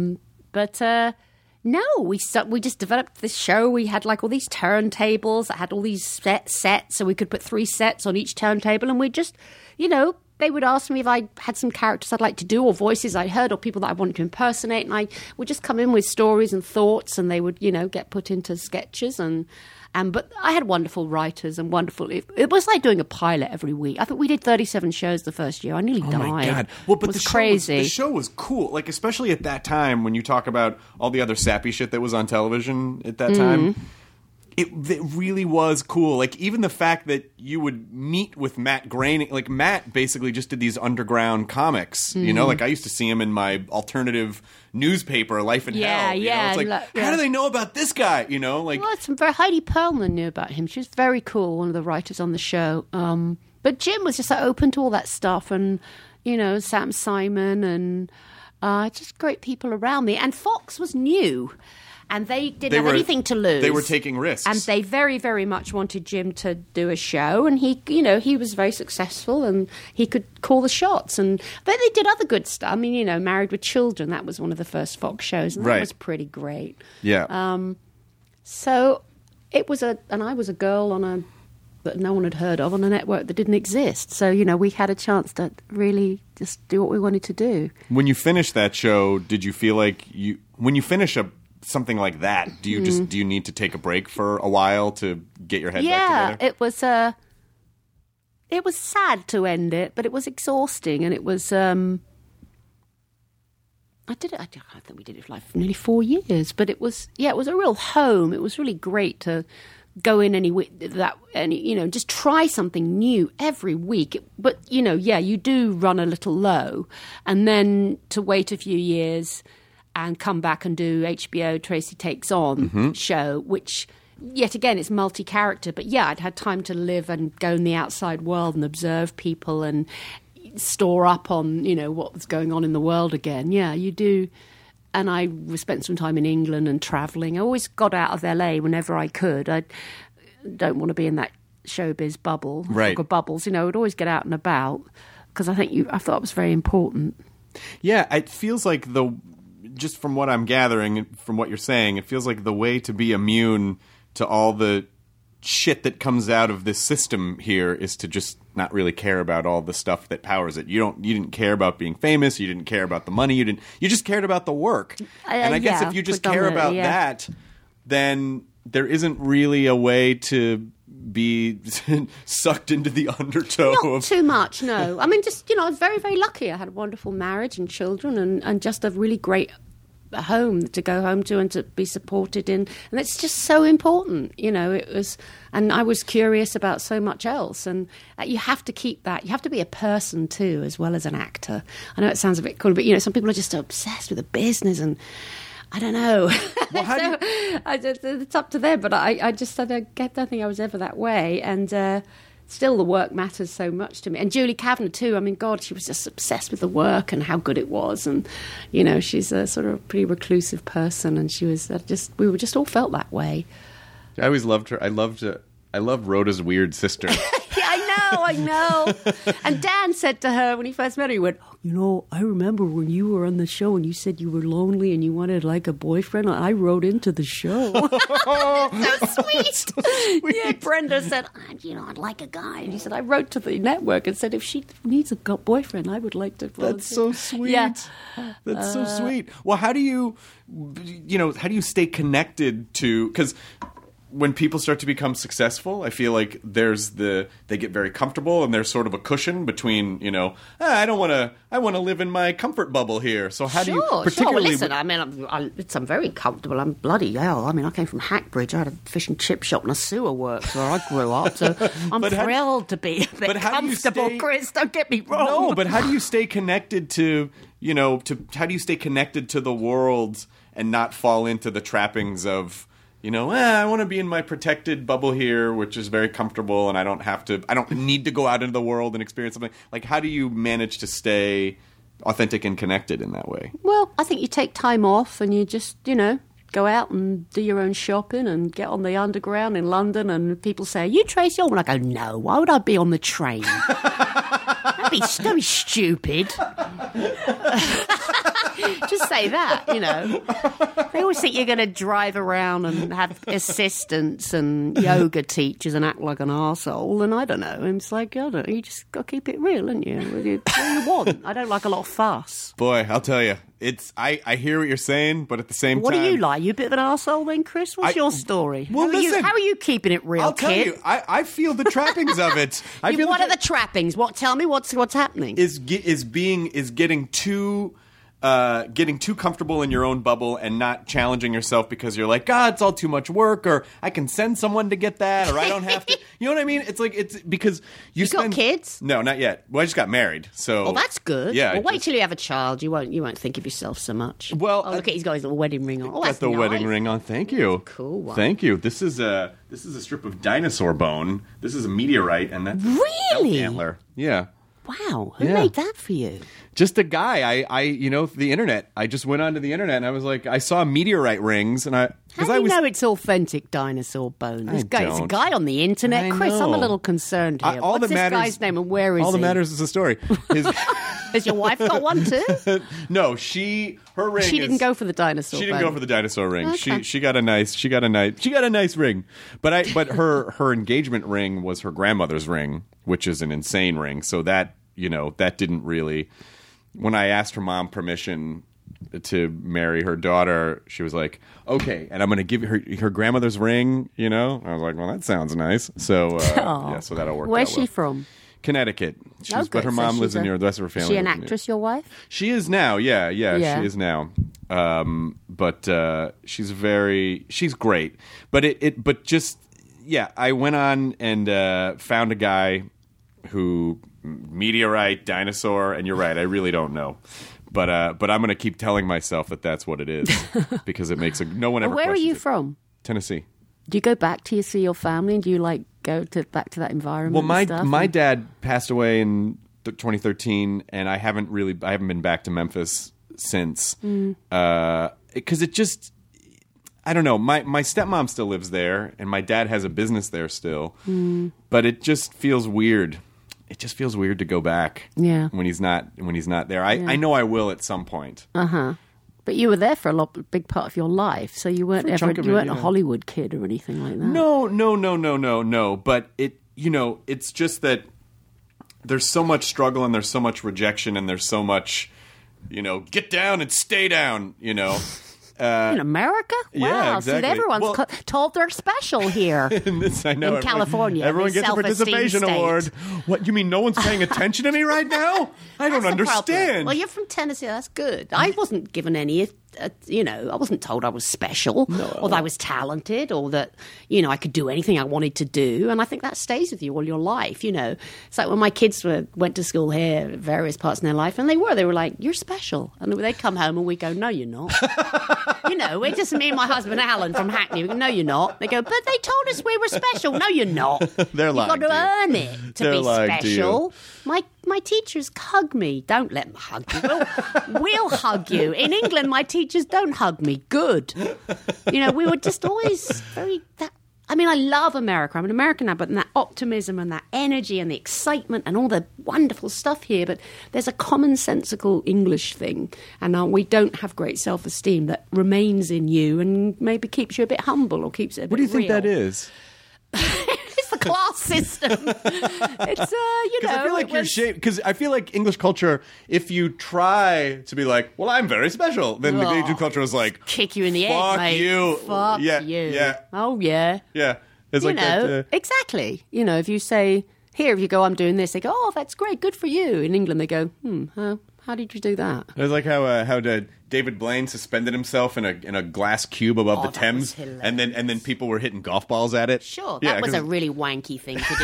No, we just developed this show. We had all these turntables that had all these sets, so we could put 3 sets on each turntable, and we just, they would ask me if I had some characters I'd like to do, or voices I'd heard, or people that I wanted to impersonate, and I would just come in with stories and thoughts, and they would, get put into sketches, but I had wonderful writers and wonderful. It was like doing a pilot every week. I think we did 37 shows the first year. I nearly died. Oh my God! Well, but it was crazy. The show was cool. Especially at that time, when you talk about all the other sappy shit that was on television at that time. It really was cool. Even the fact that you would meet with Matt Groening. Matt basically just did these underground comics. I used to see him in my alternative newspaper, Life in Hell. Yeah. It's how do they know about this guy? Well, Heidi Perlman knew about him. She was very cool, one of the writers on the show. But Jim was just open to all that stuff, and Sam Simon, and just great people around me. And Fox was new. And they didn't They have were- anything to lose. They were taking risks. And they very, very much wanted Jim to do a show, and he was very successful, and he could call the shots. And but they did other good stuff. I mean, Married with Children, that was one of the first Fox shows, and that Right. was pretty great. Yeah. So it was I was a girl that no one had heard of on a network that didn't exist. So we had a chance to really just do what we wanted to do. When you finished that show, did you feel like when you finish something like that, do you need to take a break for a while to get your head back together? It was sad to end it, but it was exhausting, and it was. I think we did it for like nearly 4 years, but it was a real home. It was really great to go in just try something new every week. But you do run a little low, and then to wait a few years and come back and do HBO Tracy Takes On show, which yet again it's multi-character. But I'd had time to live and go in the outside world and observe people and store up on what was going on in the world again. Yeah, you do. And I spent some time in England and travelling. I always got out of LA whenever I could. I don't want to be in that showbiz bubble, right? Or bubbles. I'd always get out and about because I thought it was very important. Yeah, it feels like just from what I'm gathering, from what you're saying, it feels like the way to be immune to all the shit that comes out of this system here is to just not really care about all the stuff that powers it. You didn't care about being famous. You didn't care about the money. You just cared about the work. And I guess if you just care about that, then there isn't really a way to be sucked into the undertow. Not too much, no. I mean, just, I was very, very lucky. I had a wonderful marriage and children and just a really great home to go home to and to be supported in. And it's just so important, it was. And I was curious about so much else. And you have to keep that. You have to be a person too, as well as an actor. I know it sounds a bit cool, but, some people are just obsessed with the business and I don't know. Well, it's up to them, but I don't think I was ever that way. And still the work matters so much to me. And Julie Kavanaugh too. I mean, God, she was just obsessed with the work and how good it was. And, she's a sort of pretty reclusive person. And she was we were just all felt that way. I always loved her. I loved Rhoda's weird sister. I know. And Dan said to her when he first met her, he went, I remember when you were on the show and you said you were lonely and you wanted like a boyfriend. I wrote into the show. So sweet. Yeah, Brenda said, I'd like a guy. And he said, I wrote to the network and said, if she needs a boyfriend, I would like to. That's so sweet. Yeah. That's so sweet. Well, how do you stay connected to, because when people start to become successful, I feel like they get very comfortable and there's sort of a cushion between, I want to live in my comfort bubble here. So how do you particularly... Sure. Well, listen, I'm very comfortable. I'm bloody hell. I mean, I came from Hackbridge. I had a fish and chip shop and a sewer works where I grew up. So I'm thrilled to be a bit comfortable, Chris. Don't get me wrong. No, but how do you stay connected to, how do you stay connected to the world and not fall into the trappings of... I want to be in my protected bubble here, which is very comfortable, and I don't need to go out into the world and experience something. Like, how do you manage to stay authentic and connected in that way? Well, I think you take time off and you just, go out and do your own shopping and get on the underground in London, and people say, you Tracy Ullman? I go, no, why would I be on the train? That'd be stupid. Just say that, They always think you're going to drive around and have assistants and yoga teachers and act like an arsehole, and I don't know. It's like, you just got to keep it real, haven't you? What do you want? I don't like a lot of fuss. Boy, I'll tell you, I hear what you're saying, but at the same time... What do you like? You a bit of an arsehole then, Chris? What's your story? Well, listen, how are you keeping it real, I'll tell you, I feel the trappings of it. What are the trappings? Tell me what's happening? Is getting too comfortable in your own bubble and not challenging yourself because you're like, God, it's all too much work, or I can send someone to get that, or I don't have to. You know what I mean? It's like, it's because you got kids? No, not yet. Well, I just got married, so. Oh, that's good. Yeah. Well, wait till you have a child. You won't think of yourself so much. Well, look at, he's got his little wedding ring on. Oh, that's got the nice. wedding ring on. Thank you. Cool one. Thank you. This is a strip of dinosaur bone. This is a meteorite, and that's really elk antler. Yeah. Wow, who Yeah. made that for you? Just a guy. I the internet. I just went onto the internet and I was like, I saw meteorite rings, and How do you know it's authentic dinosaur bone? This guy, it's a don't. guy on the internet. I Chris, I'm a know. little concerned here. all What's that this matters, guy's name and where is he? all that matters is the story. His, Has your wife got one too? no, her ring. She didn't go for the dinosaur. She didn't bone. go for the dinosaur ring. Okay. She got a nice ring. But her engagement ring was her grandmother's ring, which is an insane ring. So that didn't really. When I asked her mom permission to marry her daughter, she was like, "Okay," and I'm going to give her grandmother's ring. I was like, "Well, that sounds nice." So so that'll work. Where's out she well. from? Connecticut. Okay, But her so mom she's lives in New York. The rest of her family. She an lives in New York. actress, your wife? She is now, yeah, she is now. But she's great. But I went on and found a guy who meteorite, dinosaur, and you're right, I really don't know. But I'm going to keep telling myself that that's what it is because it makes no one ever. Where are questions you it. from? Tennessee. Do you go back to see your family, and do you go back to that environment? Well, and stuff? my dad passed away in 2013, and I haven't been back to Memphis since because it just, I don't know. My stepmom still lives there, and my dad has a business there still, but it just feels weird. It just feels weird to go back. Yeah. When he's not there. I know I will at some point. But you were there for a big part of your life, so you weren't For a chunk of you it, weren't a yeah. Hollywood kid or anything like that. No. But it's just that there's so much struggle and there's so much rejection and there's so much, get down and stay down, In America? Wow. Yeah, exactly. See, everyone's Well- told they're special here. In this, I know. In California, everyone the gets a self-esteem participation state. award. What, you mean no one's paying attention to me right now? I don't That's the problem. understand. Well, you're from Tennessee. That's good. I wasn't given any, I wasn't told I was special or that I was talented or that, I could do anything I wanted to do. And I think that stays with you all your life, It's like when my kids went to school here at various parts in their life, and they were like, you're special. And they'd come home and we go, no, you're not. We're just me and my husband Alan from Hackney. We go, no, you're not. They go, but they told us we were special. No, you're not. They're You've lying got to to you. earn it to They're be lying to you. special. My teachers hug me. Don't let them hug you. We'll hug you. In England, my teachers don't hug me. Good. We were just always I love America. I'm an American now, but that optimism and that energy and the excitement and all the wonderful stuff here. But there's a commonsensical English thing, and we don't have great self-esteem that remains in you and maybe keeps you a bit humble or keeps it a bit what do you think real. that is? It's the class system. It's I feel like you're shaped because I feel like English culture. If you try to be like, well, I'm very special, then the English culture is like, kick you in the egg, fuck mate. you, Fuck yeah, you. yeah, Oh yeah. yeah. It's like that. Exactly. If you say here, if you go, I'm doing this, they go, oh, that's great, good for you. In England, they go, how did you do that? It's like how David Blaine suspended himself in a glass cube above the that Thames, was hilarious. and then people were hitting golf balls at it. Sure, Yeah, that was 'cause- a really wanky thing to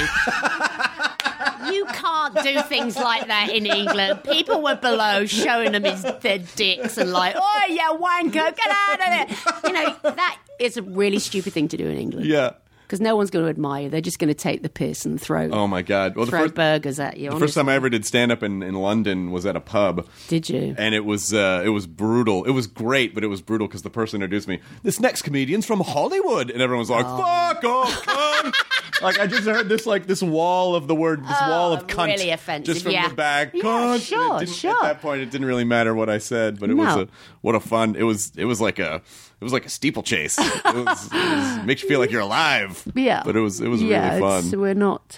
do. You can't do things like that in England. People were below showing them their dicks and like, oh, you wanker, get out of there. That is a really stupid thing to do in England. Yeah. Because no one's going to admire you. They're just going to take the piss and throw Oh my God! Well, throw burgers at you. the first time I ever did stand up in London was at a pub. Did you? And it was brutal. It was great, but it was brutal because the person introduced me. This next comedian's from Hollywood, and everyone was like, "Fuck off, cunt!" Like I just heard this wall of the word, this wall of cunt, really offensive, just from yeah. the back. Yeah, Cunt. sure, It didn't- sure. At that point, it didn't really matter what I said, but it No. was a fun. It was like a steeplechase. It was makes you feel like you're alive. Yeah. But it was really fun. We're not.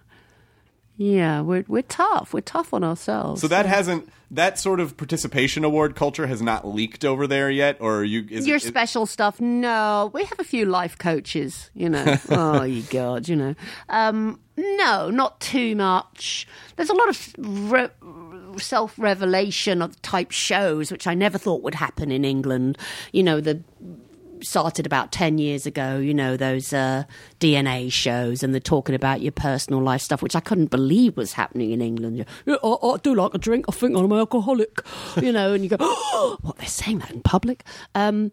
We're tough. We're tough on ourselves. So that sort of participation award culture has not leaked over there yet, or your special stuff? No, we have a few life coaches. Oh, you God, No, not too much. There's a lot of self-revelation of type shows, which I never thought would happen in England. Started about 10 years ago, those DNA shows, and they're talking about your personal life stuff, which I couldn't believe was happening in England. Yeah, I do like a drink. I think I'm an alcoholic, and you go, oh, what, they're saying that in public? And,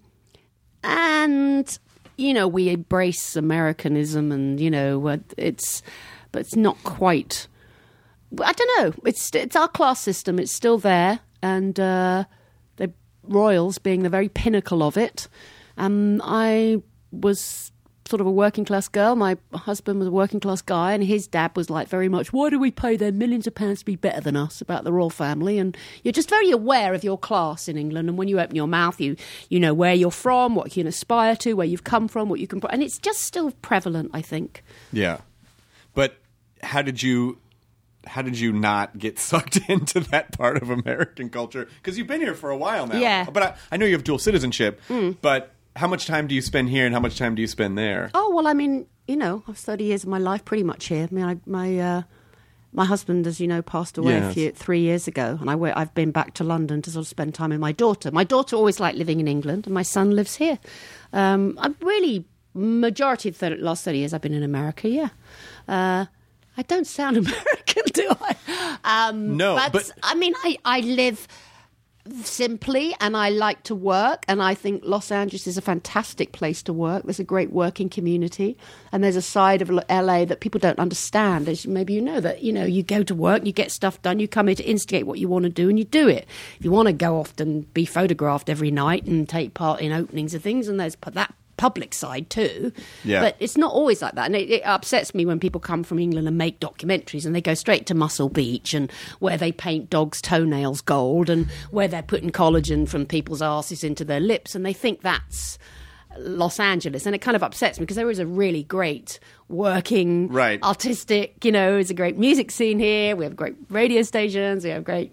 we embrace Americanism and, but it's not quite I don't know. It's our class system. It's still there, and the royals being the very pinnacle of it. I was sort of a working class girl. My husband was a working class guy, and his dad was like very much, why do we pay them millions of pounds to be better than us, about the royal family? And you're just very aware of your class in England, and when you open your mouth, you know where you're from, what you can aspire to, where you've come from, what you can... And it's just still prevalent, I think. Yeah. But how did you not get sucked into that part of American culture? Because you've been here for a while now. Yeah. But I know you have dual citizenship, but... How much time do you spend here and how much time do you spend there? Oh, well, I mean, I've 30 years of my life pretty much here. I mean, my husband, as you know, passed away 3 years ago, and I've been back to London to sort of spend time with my daughter. My daughter always liked living in England, and my son lives here. I'm really, majority of the last 30 years I've been in America, yeah. I don't sound American, do I? No, but... I mean, I live... simply, and I like to work, and I think Los Angeles is a fantastic place to work. There's a great working community, and there's a side of LA that people don't understand. As maybe you know that you go to work, you get stuff done, you come here to instigate what you want to do, and you do it. If you want to go off and be photographed every night and take part in openings of things, and there's that public side too, but it's not always like that, and it upsets me when people come from England and make documentaries and they go straight to Muscle Beach and where they paint dogs' toenails gold and where they're putting collagen from people's asses into their lips, and they think that's Los Angeles, and it kind of upsets me because there is a really great working, artistic, it's a great music scene here. We have great radio stations, we have great,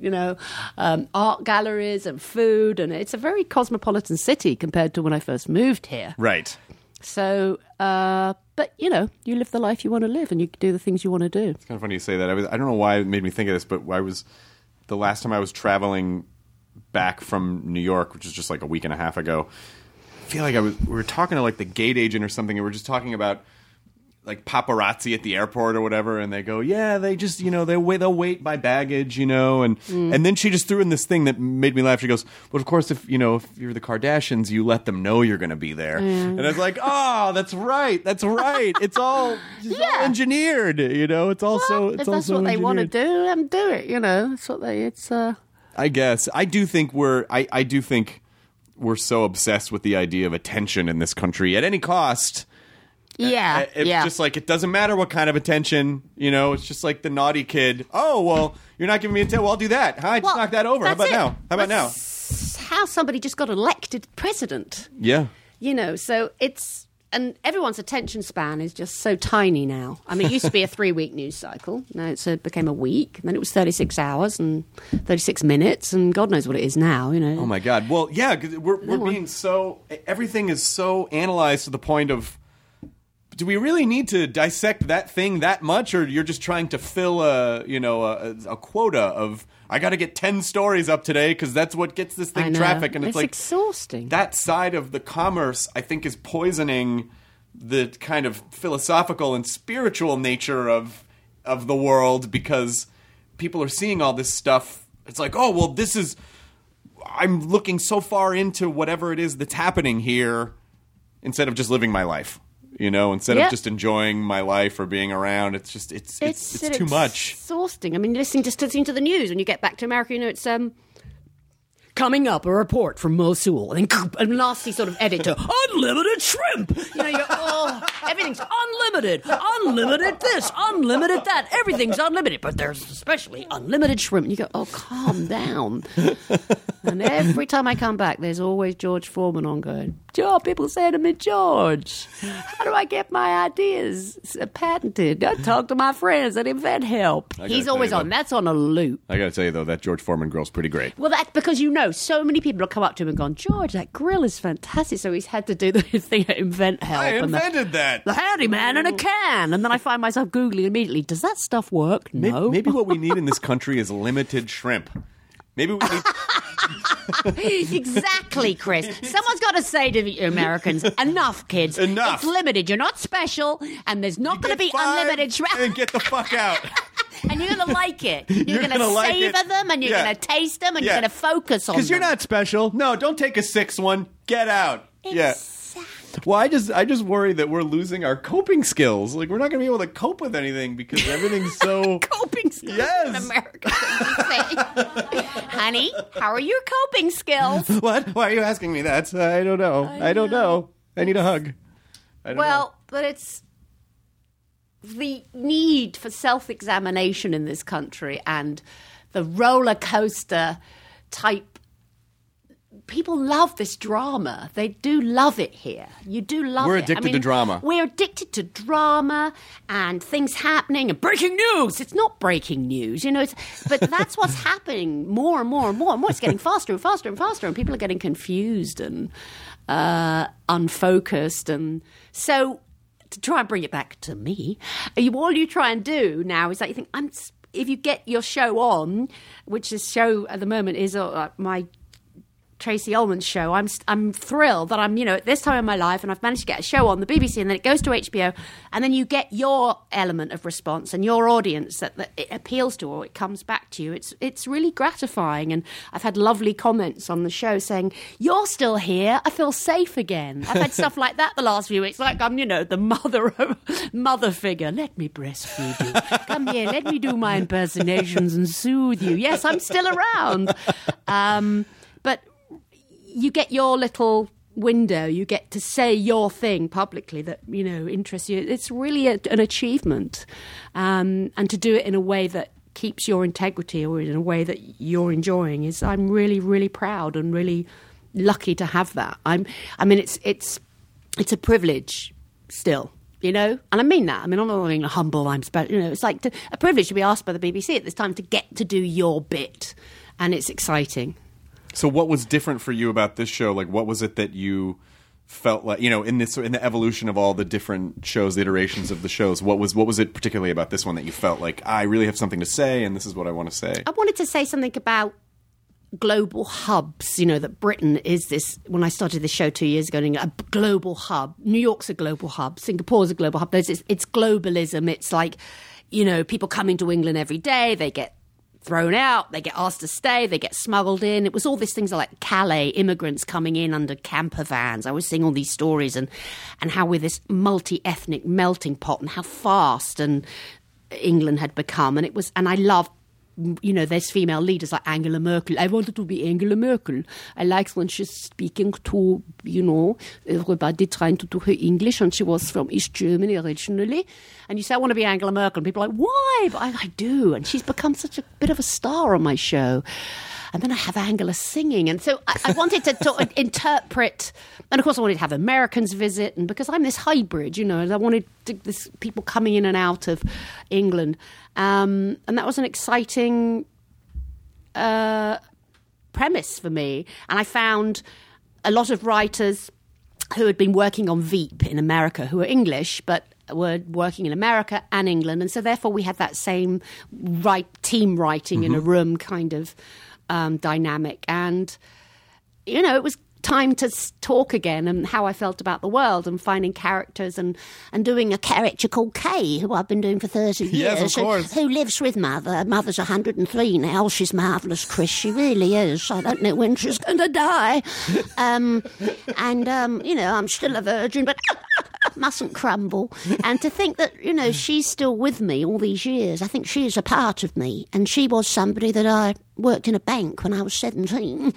art galleries and food, and it's a very cosmopolitan city compared to when I first moved here. Right. So, but you live the life you want to live, and you do the things you want to do. It's kind of funny you say that. I don't know why it made me think of this, but the last time I was traveling back from New York, which was just like a week and a half ago. I feel like we were talking to like the gate agent or something, and we were just talking about like paparazzi at the airport or whatever, and they go, yeah, they just they'll wait by baggage, and then she just threw in this thing that made me laugh. She goes, well, of course, if you're the Kardashians, you let them know you're going to be there, and I was like, oh, that's right, it's all all engineered, it's also if that's what they want to do, let them do it, that's what it's. I guess I do think I do think. We're so obsessed with the idea of attention in this country at any cost. Yeah. It's just like, it doesn't matter what kind of attention, it's just like the naughty kid. Oh, well, you're not giving me attention. Well, I'll do that. Hi, just knock that over. How about now? How somebody just got elected president. Yeah. So it's... And everyone's attention span is just so tiny now. I mean, it used to be a 3-week news cycle. Now it became a week. And then it was 36 hours and 36 minutes. And God knows what it is now, Oh, my God. Well, yeah, because we're being so... Everything is so analyzed to the point of... Do we really need to dissect that thing that much? Or you're just trying to fill a quota of... I got to get 10 stories up today because that's what gets this thing traffic. And it's like exhausting. That side of the commerce, I think, is poisoning the kind of philosophical and spiritual nature of the world, because people are seeing all this stuff. It's like, oh, well, I'm looking so far into whatever it is that's happening here instead of just living my life. Instead of just enjoying my life or being around, it's just it's too much. Exhausting. I mean, listening to the news when you get back to America, it's coming up, a report from Mosul, and nasty sort of edit to unlimited shrimp. Everything's unlimited this, unlimited that, everything's unlimited, but there's especially unlimited shrimp. And you go, oh, calm down. And every time I come back, there's always George Foreman on going, people say to me, George, how do I get my ideas patented? I talk to my friends at InventHelp. He's always on. That's on a loop. I got to tell you, though, that George Foreman grill's pretty great. Well, that's because so many people have come up to him and gone, George, that grill is fantastic. So he's had to do the thing at InventHelp. I invented that. The handyman in a can. And then I find myself Googling immediately, does that stuff work? No. Maybe what we need in this country is limited shrimp. Maybe we need... Exactly, Chris. Someone's got to say to the Americans, enough, kids. Enough. It's limited. You're not special, and there's not going to be unlimited shrimp. And get the fuck out. And you're going to like it. You're going to savor them, and you're going to taste them, and you're going to focus on them. Because you're not special. No, don't take a 6th one. Get out. Exactly. Well, I just worry that we're losing our coping skills. Like, we're not going to be able to cope with anything because everything's so... Coping skills Yes. in America. Honey, how are your coping skills? What? Why are you asking me that? I don't know. I don't know. I need a hug. I don't know. But it's the need for self-examination in this country and the roller coaster type. People love this drama. They do love it here. You do love it. We're addicted to drama. We're addicted to drama and things happening and breaking news. It's not breaking news, but that's what's happening more and more and more and more. It's getting faster and faster and faster, and people are getting confused and unfocused. And so to try and bring it back to me, all you try and do now is that you think, if you get your show on, which this show at the moment is my Tracy Ullman's show, I'm thrilled that I'm, at this time in my life and I've managed to get a show on the BBC and then it goes to HBO and then you get your element of response and your audience that it appeals to or it comes back to you. It's really gratifying, and I've had lovely comments on the show saying, "You're still here, I feel safe again." I've had stuff like that the last few weeks, like I'm, the mother figure. Let me breastfeed you. Come here, let me do my impersonations and soothe you. Yes, I'm still around. But you get your little window. You get to say your thing publicly that, interests you. It's really an achievement. And to do it in a way that keeps your integrity or in a way that you're enjoying I'm really, really proud and really lucky to have that. It's a privilege still. And I mean that. I'm not being humble. I'm special. It's like a privilege to be asked by the BBC at this time to get to do your bit. And it's exciting. So what was different for you about this show? Like, what was it that you felt like, in the evolution of all the different shows, the iterations of the shows, what was it particularly about this one that you felt like, I really have something to say and this is what I want to say? I wanted to say something about global hubs, that Britain is this, when I started the show 2 years ago, a global hub. New York's a global hub. Singapore's a global hub. It's globalism. It's like, people coming to England every day. They get thrown out, they get asked to stay, they get smuggled in. It was all these things like Calais, immigrants coming in under camper vans. I was seeing all these stories and how we're this multi-ethnic melting pot and how fast and England had become. And I love, there's female leaders like Angela Merkel. I wanted to be Angela Merkel. I liked when she's speaking to, everybody trying to do her English, and she was from East Germany originally. And you say, I want to be Angela Merkel. And people are like, why? But I do. And she's become such a bit of a star on my show. And then I have Angela singing. And so I wanted to interpret. And of course, I wanted to have Americans visit. And because I'm this hybrid, and I wanted this people coming in and out of England. And that was an exciting premise for me. And I found a lot of writers who had been working on Veep in America, who were English, but were working in America and England. And so therefore we had that same team writing in a room kind of dynamic. And, it was time to talk again and how I felt about the world and finding characters and doing a character called Kay, who I've been doing for 30 years. Yes, of course. Who lives with Mother. Mother's 103 now. She's marvellous, Chris. She really is. I don't know when she's going to die. I'm still a virgin, but mustn't crumble. And to think that, she's still with me all these years. I think she is a part of me. And she was somebody that I worked in a bank when I was 17.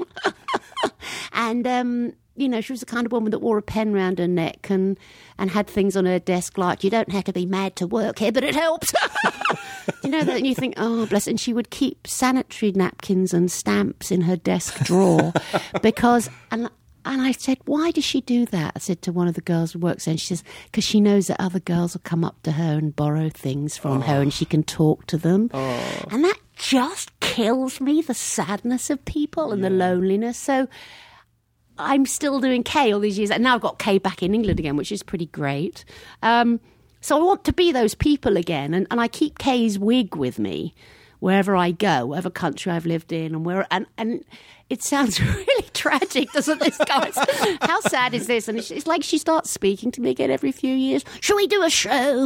And, she was the kind of woman that wore a pen round her neck and had things on her desk like, you don't have to be mad to work here, but it helps. That you think, oh, bless it. And she would keep sanitary napkins and stamps in her desk drawer because... And I said, why does she do that? I said to one of the girls who works there, and she says, because she knows that other girls will come up to her and borrow things from her and she can talk to them. Oh. And that just kills me, the sadness of people and the loneliness. So I'm still doing Kay all these years. And now I've got Kay back in England again, which is pretty great. So I want to be those people again. And I keep Kay's wig with me wherever I go, whatever country I've lived in. And it sounds really tragic, doesn't this, guys? How sad is this? And it's like she starts speaking to me again every few years. Shall we do a show?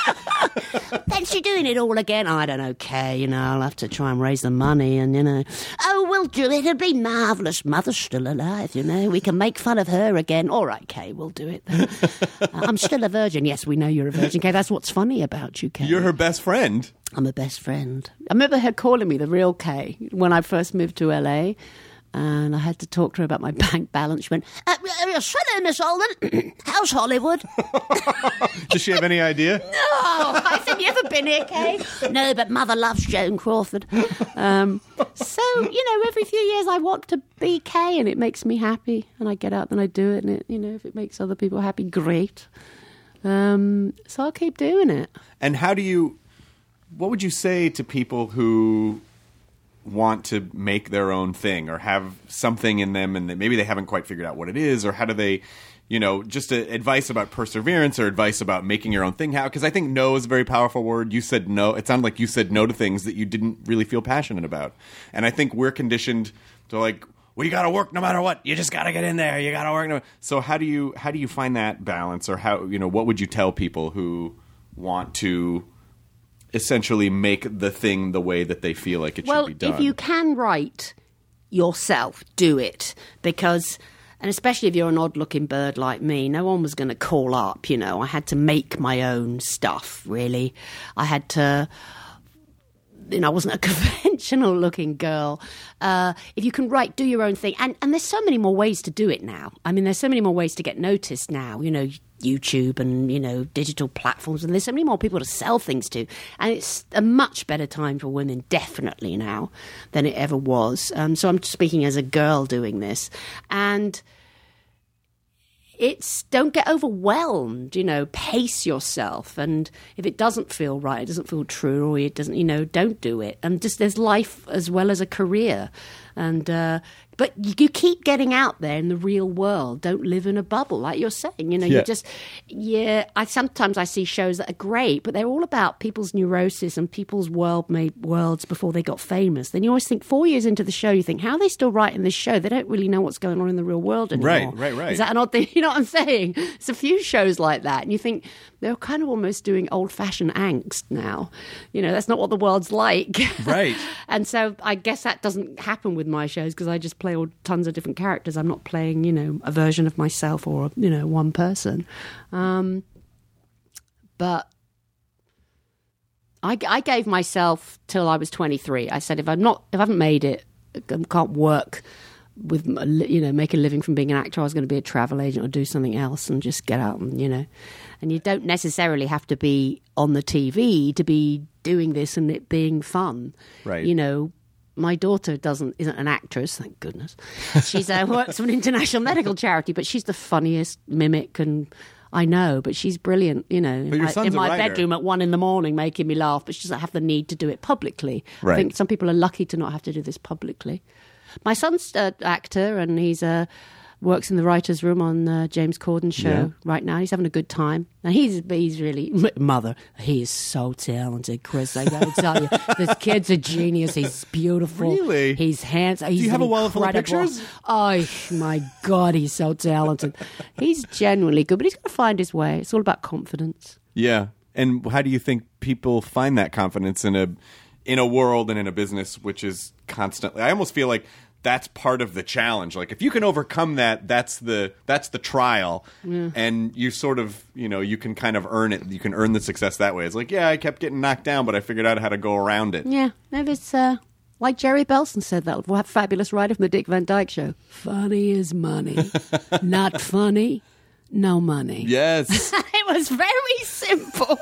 Then she's doing it all again. I don't know, Kay, I'll have to try and raise the money and, oh, we'll do it. It'll be marvellous. Mother's still alive, we can make fun of her again. All right, Kay, we'll do it then. I'm still a virgin. Yes, we know you're a virgin, Kay. That's what's funny about you, Kay. You're her best friend. I'm a best friend. I remember her calling me the real Kay when I first moved to LA. And I had to talk to her about my bank balance. She went, hello, Miss Alden. How's Hollywood? Does she have any idea? No. I said, you ever been here, Kay? No, but Mother loves Joan Crawford. So, every few years I want to be Kay, and it makes me happy. And I get out and I do it. And, if it makes other people happy, great. So I'll keep doing it. And what would you say to people who want to make their own thing or have something in them and maybe they haven't quite figured out what it is, or how do they, just advice about perseverance or advice about making your own thing? How? Because I think no is a very powerful word. You said no. It sounded like you said no to things that you didn't really feel passionate about. And I think we're conditioned to well, you got to work no matter what. You just got to get in there. You got to work. So how do you find that balance, or how, what would you tell people who want to essentially make the thing the way that they feel like it should be done? Well, if you can write yourself, do it. Because, and especially if you're an odd-looking bird like me, no one was going to call up, I had to make my own stuff, really. I had to... I wasn't a conventional-looking girl. If you can write, do your own thing. And there's so many more ways to do it now. I mean, there's so many more ways to get noticed now, YouTube and, digital platforms. And there's so many more people to sell things to. And it's a much better time for women, definitely now, than it ever was. So I'm speaking as a girl doing this. And... don't get overwhelmed, pace yourself. And if it doesn't feel right, it doesn't feel true, or it doesn't, don't do it. And just there's life as well as a career. And, but you keep getting out there in the real world. Don't live in a bubble, like you're saying. Sometimes I see shows that are great, but they're all about people's neurosis and people's world-made worlds before they got famous. Then you always think 4 years into the show, you think, how are they still writing this show? They don't really know what's going on in the real world anymore. Right. Is that an odd thing? You know what I'm saying? It's a few shows like that. And you think they're kind of almost doing old-fashioned angst now. That's not what the world's like. Right. And so I guess that doesn't happen with my shows because I just play all tons of different characters. I'm not playing, a version of myself or, one person. But I gave myself till I was 23. I said, if I haven't made it, can't work with, make a living from being an actor, I was going to be a travel agent or do something else and just get out and, and you don't necessarily have to be on the TV to be doing this and it being fun. Right. My daughter isn't an actress, thank goodness. She's works for an international medical charity, but she's the funniest mimic, and I know, but she's brilliant, But your son's in my a writer. bedroom at 1 a.m, making me laugh, but she doesn't have the need to do it publicly. Right. I think some people are lucky to not have to do this publicly. My son's an actor, and he's works in the writer's room on James Corden's show right now. He's having a good time. And he's really... Mother, he is so talented, Chris. I got to tell you, this kid's a genius. He's beautiful. Really? He's handsome. He's Do you have a wall full of incredible. pictures? Oh, my God, he's so talented. He's genuinely good, but he's got to find his way. It's all about confidence. Yeah. And how do you think people find that confidence in a world and in a business which is constantly... I almost feel like that's part of the challenge. Like if you can overcome that, that's the trial. Yeah. And you sort of, you can kind of earn it. You can earn the success that way. It's like, I kept getting knocked down, but I figured out how to go around it. Yeah. Maybe it's like Jerry Belson said, that fabulous writer from the Dick Van Dyke Show. Funny is money. Not funny, no money. Yes. It was very simple.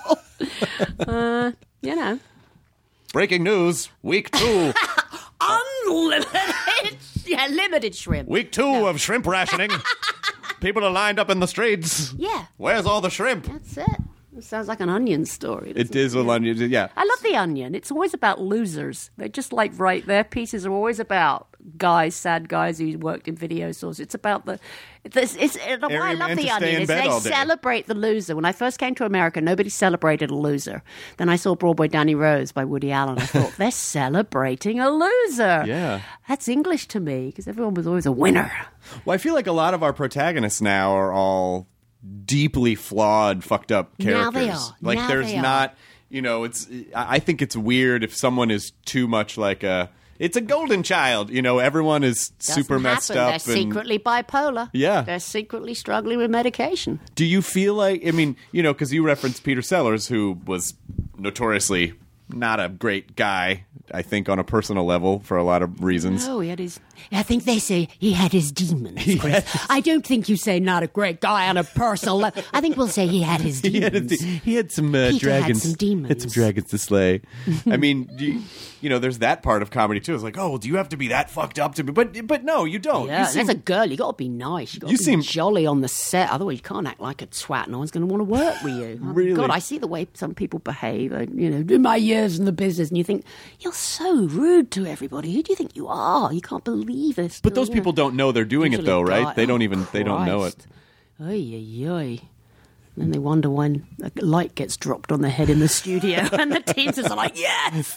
Breaking news, week 2. Unlimited, limited shrimp. Week 2 of shrimp rationing. People are lined up in the streets. Yeah. Where's all the shrimp? That's it. It sounds like an Onion story. It is a Onion. Yeah. I love the Onion. It's always about losers. They're just like their pieces are always about guys, sad guys who worked in video stores. It's about why I love the Onion is they celebrate the loser. When I first came to America, nobody celebrated a loser. Then I saw Broadway Danny Rose by Woody Allen. I thought, they're celebrating a loser. Yeah. That's English to me because everyone was always a winner. Well, I feel like a lot of our protagonists now are all deeply flawed, fucked up characters. Now they are. Like Now there's they are. not, I think it's weird if someone is too much like it's a golden child. Everyone is super Doesn't messed happen. up. They're secretly bipolar. Yeah. They're secretly struggling with medication. Do you feel like, because you referenced Peter Sellers, who was notoriously not a great guy, I think, on a personal level for a lot of reasons. Oh, I think they say he had his demons, Chris. I don't think you say not a great guy on a personal level. I think we'll say he had his demons. He had some Peter dragons. had some demons. Had some dragons to slay. I mean, there's that part of comedy too. It's like, oh, well, do you have to be that fucked up to be? But no, you don't. Yeah, as a girl, you got to be nice. You got to be jolly on the set. Otherwise, you can't act like a twat. No one's going to want to work with you. Really? God, I see the way some people behave. In my years in the business, and you think you're so rude to everybody. Who do you think you are? You can't believe it. But those people don't know they're doing it though, right? They don't know it. Oy, oy, oy. And then they wonder when a light gets dropped on their head in the studio, and the teams are like, "Yes,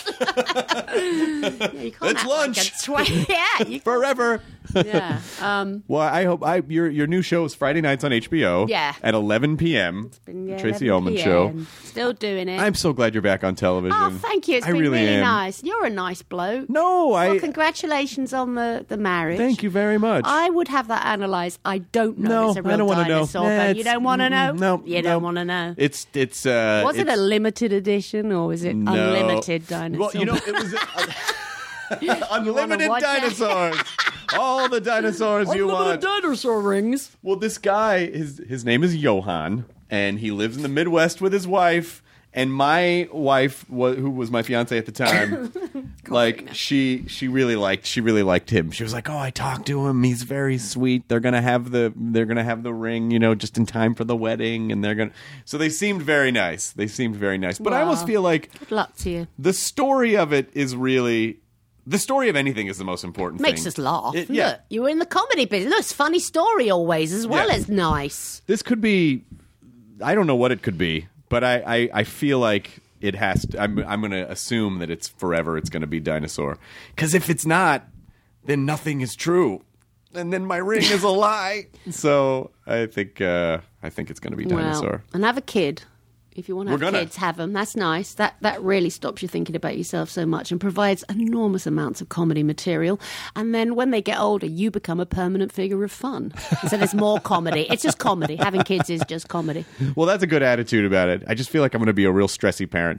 it's lunch, you forever." Yeah. Well, I hope your new show is Friday nights on HBO. Yeah. At 11 p.m. Tracy Ullman show. Still doing it. I'm so glad you're back on television. Oh, thank you. It's been really nice. You're a nice bloke. No, Well, congratulations on the marriage. Thank you very much. I would have that analysed. I don't know No, if it's a I real don't want to know. dinosaur. But you don't want to know? No. You don't want to know? It's Was it a limited edition or was it unlimited dinosaur? Well, it was unlimited watch it? dinosaurs. All the dinosaurs you want. dinosaur rings. Well, this guy, his name is Johan, and he lives in the Midwest with his wife. And my wife, who was my fiance at the time, she really liked him. She was like, "Oh, I talked to him. He's very sweet. They're gonna have the ring, just in time for the wedding, and so they seemed very nice. But I almost feel like Good luck to you. the story of it is really." The story of anything is the most important thing. Makes us laugh. Yeah. Look, you were in the comedy business. Look, it's a funny story always, as well as nice. This could be, I don't know what it could be, but I feel like it has to, I'm going to assume that it's forever, it's going to be dinosaur. Because if it's not, then nothing is true. And then my ring is a lie. So I think it's going to be dinosaur. Well, and have a kid. If you want to have kids, have them. That's nice. That really stops you thinking about yourself so much and provides enormous amounts of comedy material. And then when they get older, you become a permanent figure of fun. So there's more comedy. It's just comedy. Having kids is just comedy. Well, that's a good attitude about it. I just feel like I'm going to be a real stressy parent.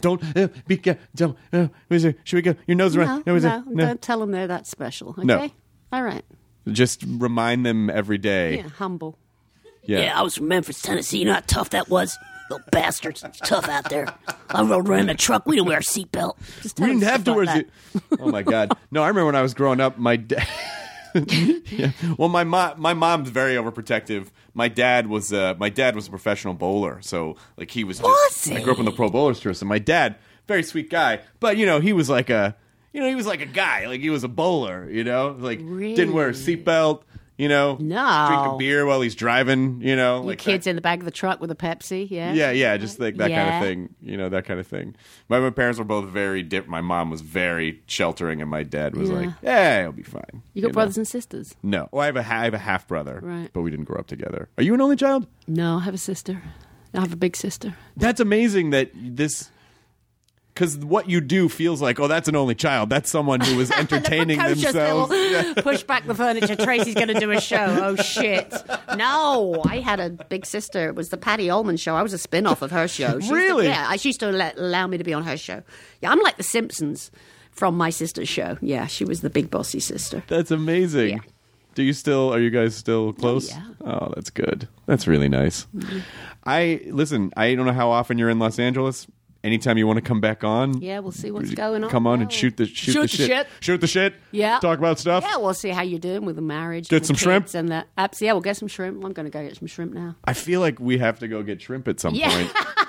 Should we go? Your nose around. No, don't tell them they're that special. Okay? No. All right. Just remind them every day. Yeah, humble. Yeah. I was from Memphis, Tennessee. You know how tough that was? Little bastards. It's tough out there. I rode around in a truck. We didn't wear a seatbelt. We didn't have to wear it. Oh, my God. No, I remember when I was growing up, my dad... Yeah. Well, my mom's very overprotective. My dad was a professional bowler, so like he was. I grew up in the Pro Bowlers Tour, so my dad, very sweet guy, but he was like a guy, like he was a bowler, like didn't wear a seatbelt. No. Drink a beer while he's driving, like kids that. in the back of the truck with a Pepsi, yeah? Yeah, just like that kind of thing, that kind of thing. My parents were both very different. My mom was very sheltering, and my dad was like, "Yeah, it'll be fine." You got brothers and sisters? No. Well, I have a half brother, right? But we didn't grow up together. Are you an only child? No, I have a sister. I have a big sister. That's amazing that this... Because what you do feels like, oh, that's an only child. That's someone who is entertaining themselves. Push back the furniture. Tracy's going to do a show. Oh, shit. No, I had a big sister. It was the Patty Ullman show. I was a spin-off of her show. Really? She used to allow me to be on her show. Yeah, I'm like the Simpsons from my sister's show. Yeah, she was the big bossy sister. That's amazing. Yeah. Are you guys still close? Oh, yeah. Oh, that's good. That's really nice. Mm-hmm. I don't know how often you're in Los Angeles. Anytime you want to come back on, yeah, we'll see what's going on. Come on and shoot the shit. Shoot the shit. Yeah. Talk about stuff. Yeah, we'll see how you're doing with the marriage. Get some shrimp and the apps. Yeah, we'll get some shrimp. I'm going to go get some shrimp now. I feel like we have to go get shrimp at some point.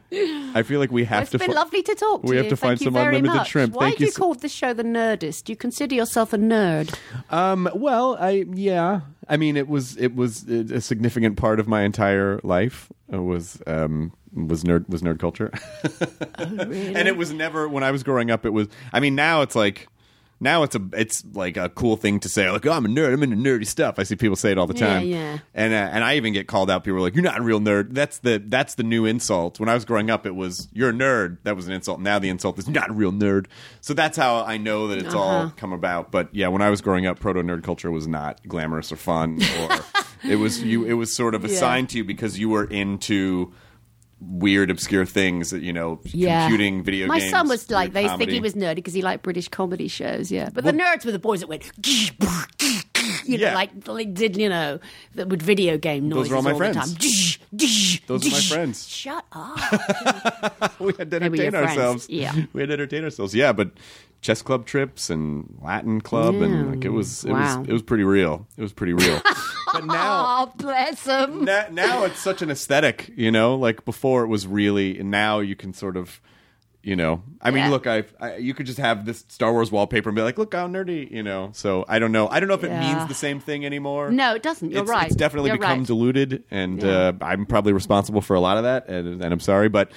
I feel like we have It's to. been lovely to talk to you. We have to find Thank you some very unlimited much. shrimp. Why Thank do you you call the show The Nerdist? Do you consider yourself a nerd? Well, I mean, it was a significant part of my entire life. Was nerd culture. Oh, really? And it was never when I was growing up. It was. I mean, now it's like a cool thing to say. Like, oh, I'm a nerd. I'm into nerdy stuff. I see people say it all the time. Yeah. And I even get called out. People are like, "You're not a real nerd." That's the new insult. When I was growing up, it was "You're a nerd." That was an insult. Now the insult is "You're not a real nerd." So that's how I know that it's all come about. But yeah, when I was growing up, proto nerd culture was not glamorous or fun. Or it was sort of assigned to you because you were into weird, obscure things that, computing, video My games. son was like, they comedy. think he was nerdy because he liked British comedy shows, yeah. But the nerds were the boys that went, like did, that would video game noises were all my all friends. the time. Those were my friends. Shut up. We had to They were your entertain friends. ourselves. Yeah. We had to entertain ourselves. Yeah, but chess club trips and Latin club and like it was pretty real. It was pretty real. But now Oh, bless him. now it's such an aesthetic, like before it was really, and now you can sort of, I mean, Yeah. look, you could just have this Star Wars wallpaper and be like, look how nerdy, so I don't know if it Yeah. means the same thing anymore. No, it doesn't. You're right. It's definitely You're become right. diluted, and I'm probably responsible for a lot of that, and I'm sorry, but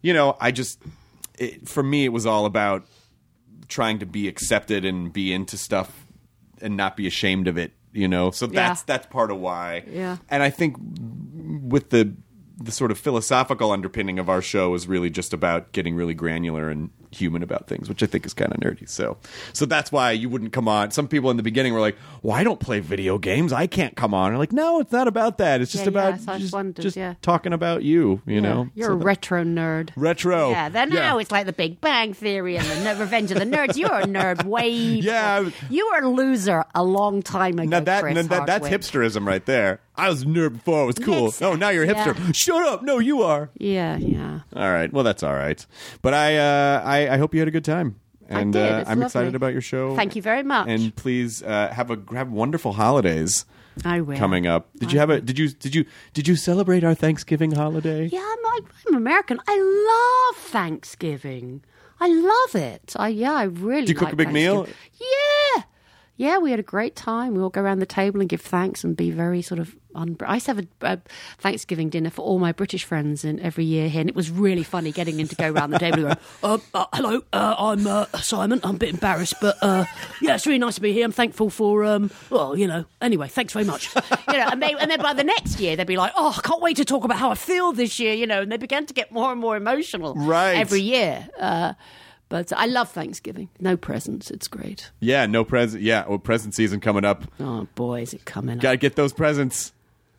for me, it was all about trying to be accepted and be into stuff and not be ashamed of it, so that's part of why. Yeah. And I think with the sort of philosophical underpinning of our show is really just about getting really granular and human about things, which I think is kind of nerdy. So that's why you wouldn't come on. Some people in the beginning were like, well, I don't play video games, I can't come on. I'm like, no, it's not about that. It's just about yes, I wondered, just yeah. talking about you, know. You're So a retro nerd. retro. Yeah, then now it's like the Big Bang Theory and the Revenge of the Nerds. You're a nerd way Yeah. before. You were a loser a long time ago, Now that's Hardwick. hipsterism right there. I was a nerd before it was cool. Yes. Oh, now you're a hipster. Yeah. Shut up. No, you are. Yeah. All right. Well, that's all right. But I hope you had a good time. And did. It's I'm lovely. excited about your show. Thank you very much. And please have wonderful holidays I will. coming up. Did you celebrate our Thanksgiving holiday? Yeah, I'm American. I love Thanksgiving. I love it. I really. Do you cook like a big meal? Thanksgiving. Yeah, we had a great time. We all go around the table and give thanks and be very sort of. I used to have a Thanksgiving dinner for all my British friends every year here, and it was really funny getting in to go around the table and go, hello, I'm Simon. I'm a bit embarrassed, but yeah, it's really nice to be here. I'm thankful for, anyway, thanks very much. And then by the next year, they'd be like, oh, I can't wait to talk about how I feel this year, and they began to get more and more emotional every year. But I love Thanksgiving. No presents. It's great. Yeah, no present. Yeah, present season coming up. Oh, boy, is it coming Got to up. get those presents.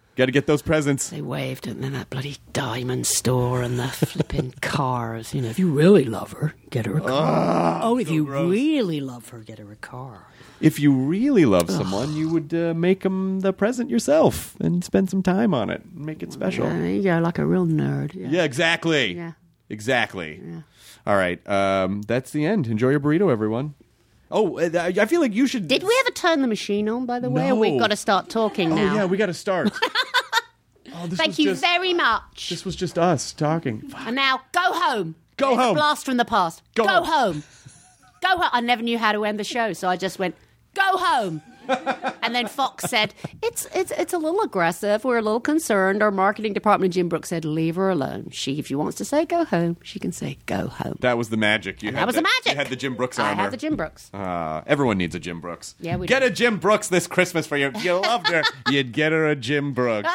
They waved at that bloody diamond store and the flipping cars. If you really love her, get her a car. If you really love her, get her a car. If you really love someone, you would make them the present yourself and spend some time on it and make it special. There you go, like a real nerd. Yeah, exactly. Yeah. Exactly. Yeah. All right. That's the end. Enjoy your burrito, everyone. Oh, I feel like you should... Did we ever turn the machine on, by the way? No. Or we've got to start talking now? Oh, yeah, we got to start. Thank you very much. This was just us talking. And now, go home. Go There's home. A blast from the past. Go home. home. Go home. I never knew how to end the show, so I just went, go home. And then Fox said, it's a little aggressive. We're a little concerned. Our marketing department, Jim Brooks, said, leave her alone. If she wants to say go home, she can say go home. That was the magic. That was the magic. You had the Jim Brooks armor. I had the Jim Brooks. Everyone needs a Jim Brooks. Yeah, we Get do. a Jim Brooks this Christmas for you. If you loved her, you'd get her a Jim Brooks.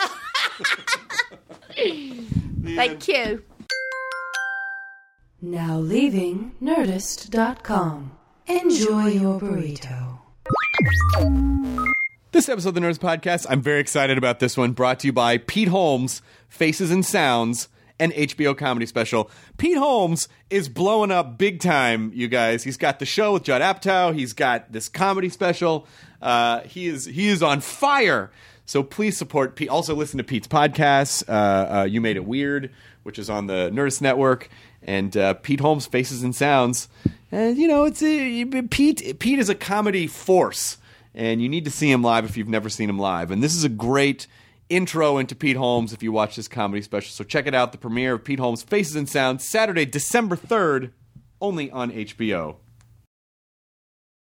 Thank you. Now leaving Nerdist.com. Enjoy your burrito. This episode of the Nerds Podcast, I'm very excited about this one, brought to you by Pete Holmes, Faces and Sounds, an HBO comedy special. Pete Holmes is blowing up big time, you guys. He's got the show with Judd Apatow. He's got this comedy special. He is on fire. So please support Pete. Also listen to Pete's podcast, You Made It Weird, which is on the Nerdist Network, and Pete Holmes, Faces and Sounds. And, Pete is a comedy force. And you need to see him live if you've never seen him live. And this is a great intro into Pete Holmes if you watch this comedy special. So check it out. The premiere of Pete Holmes' Faces and Sounds, Saturday, December 3rd, only on HBO.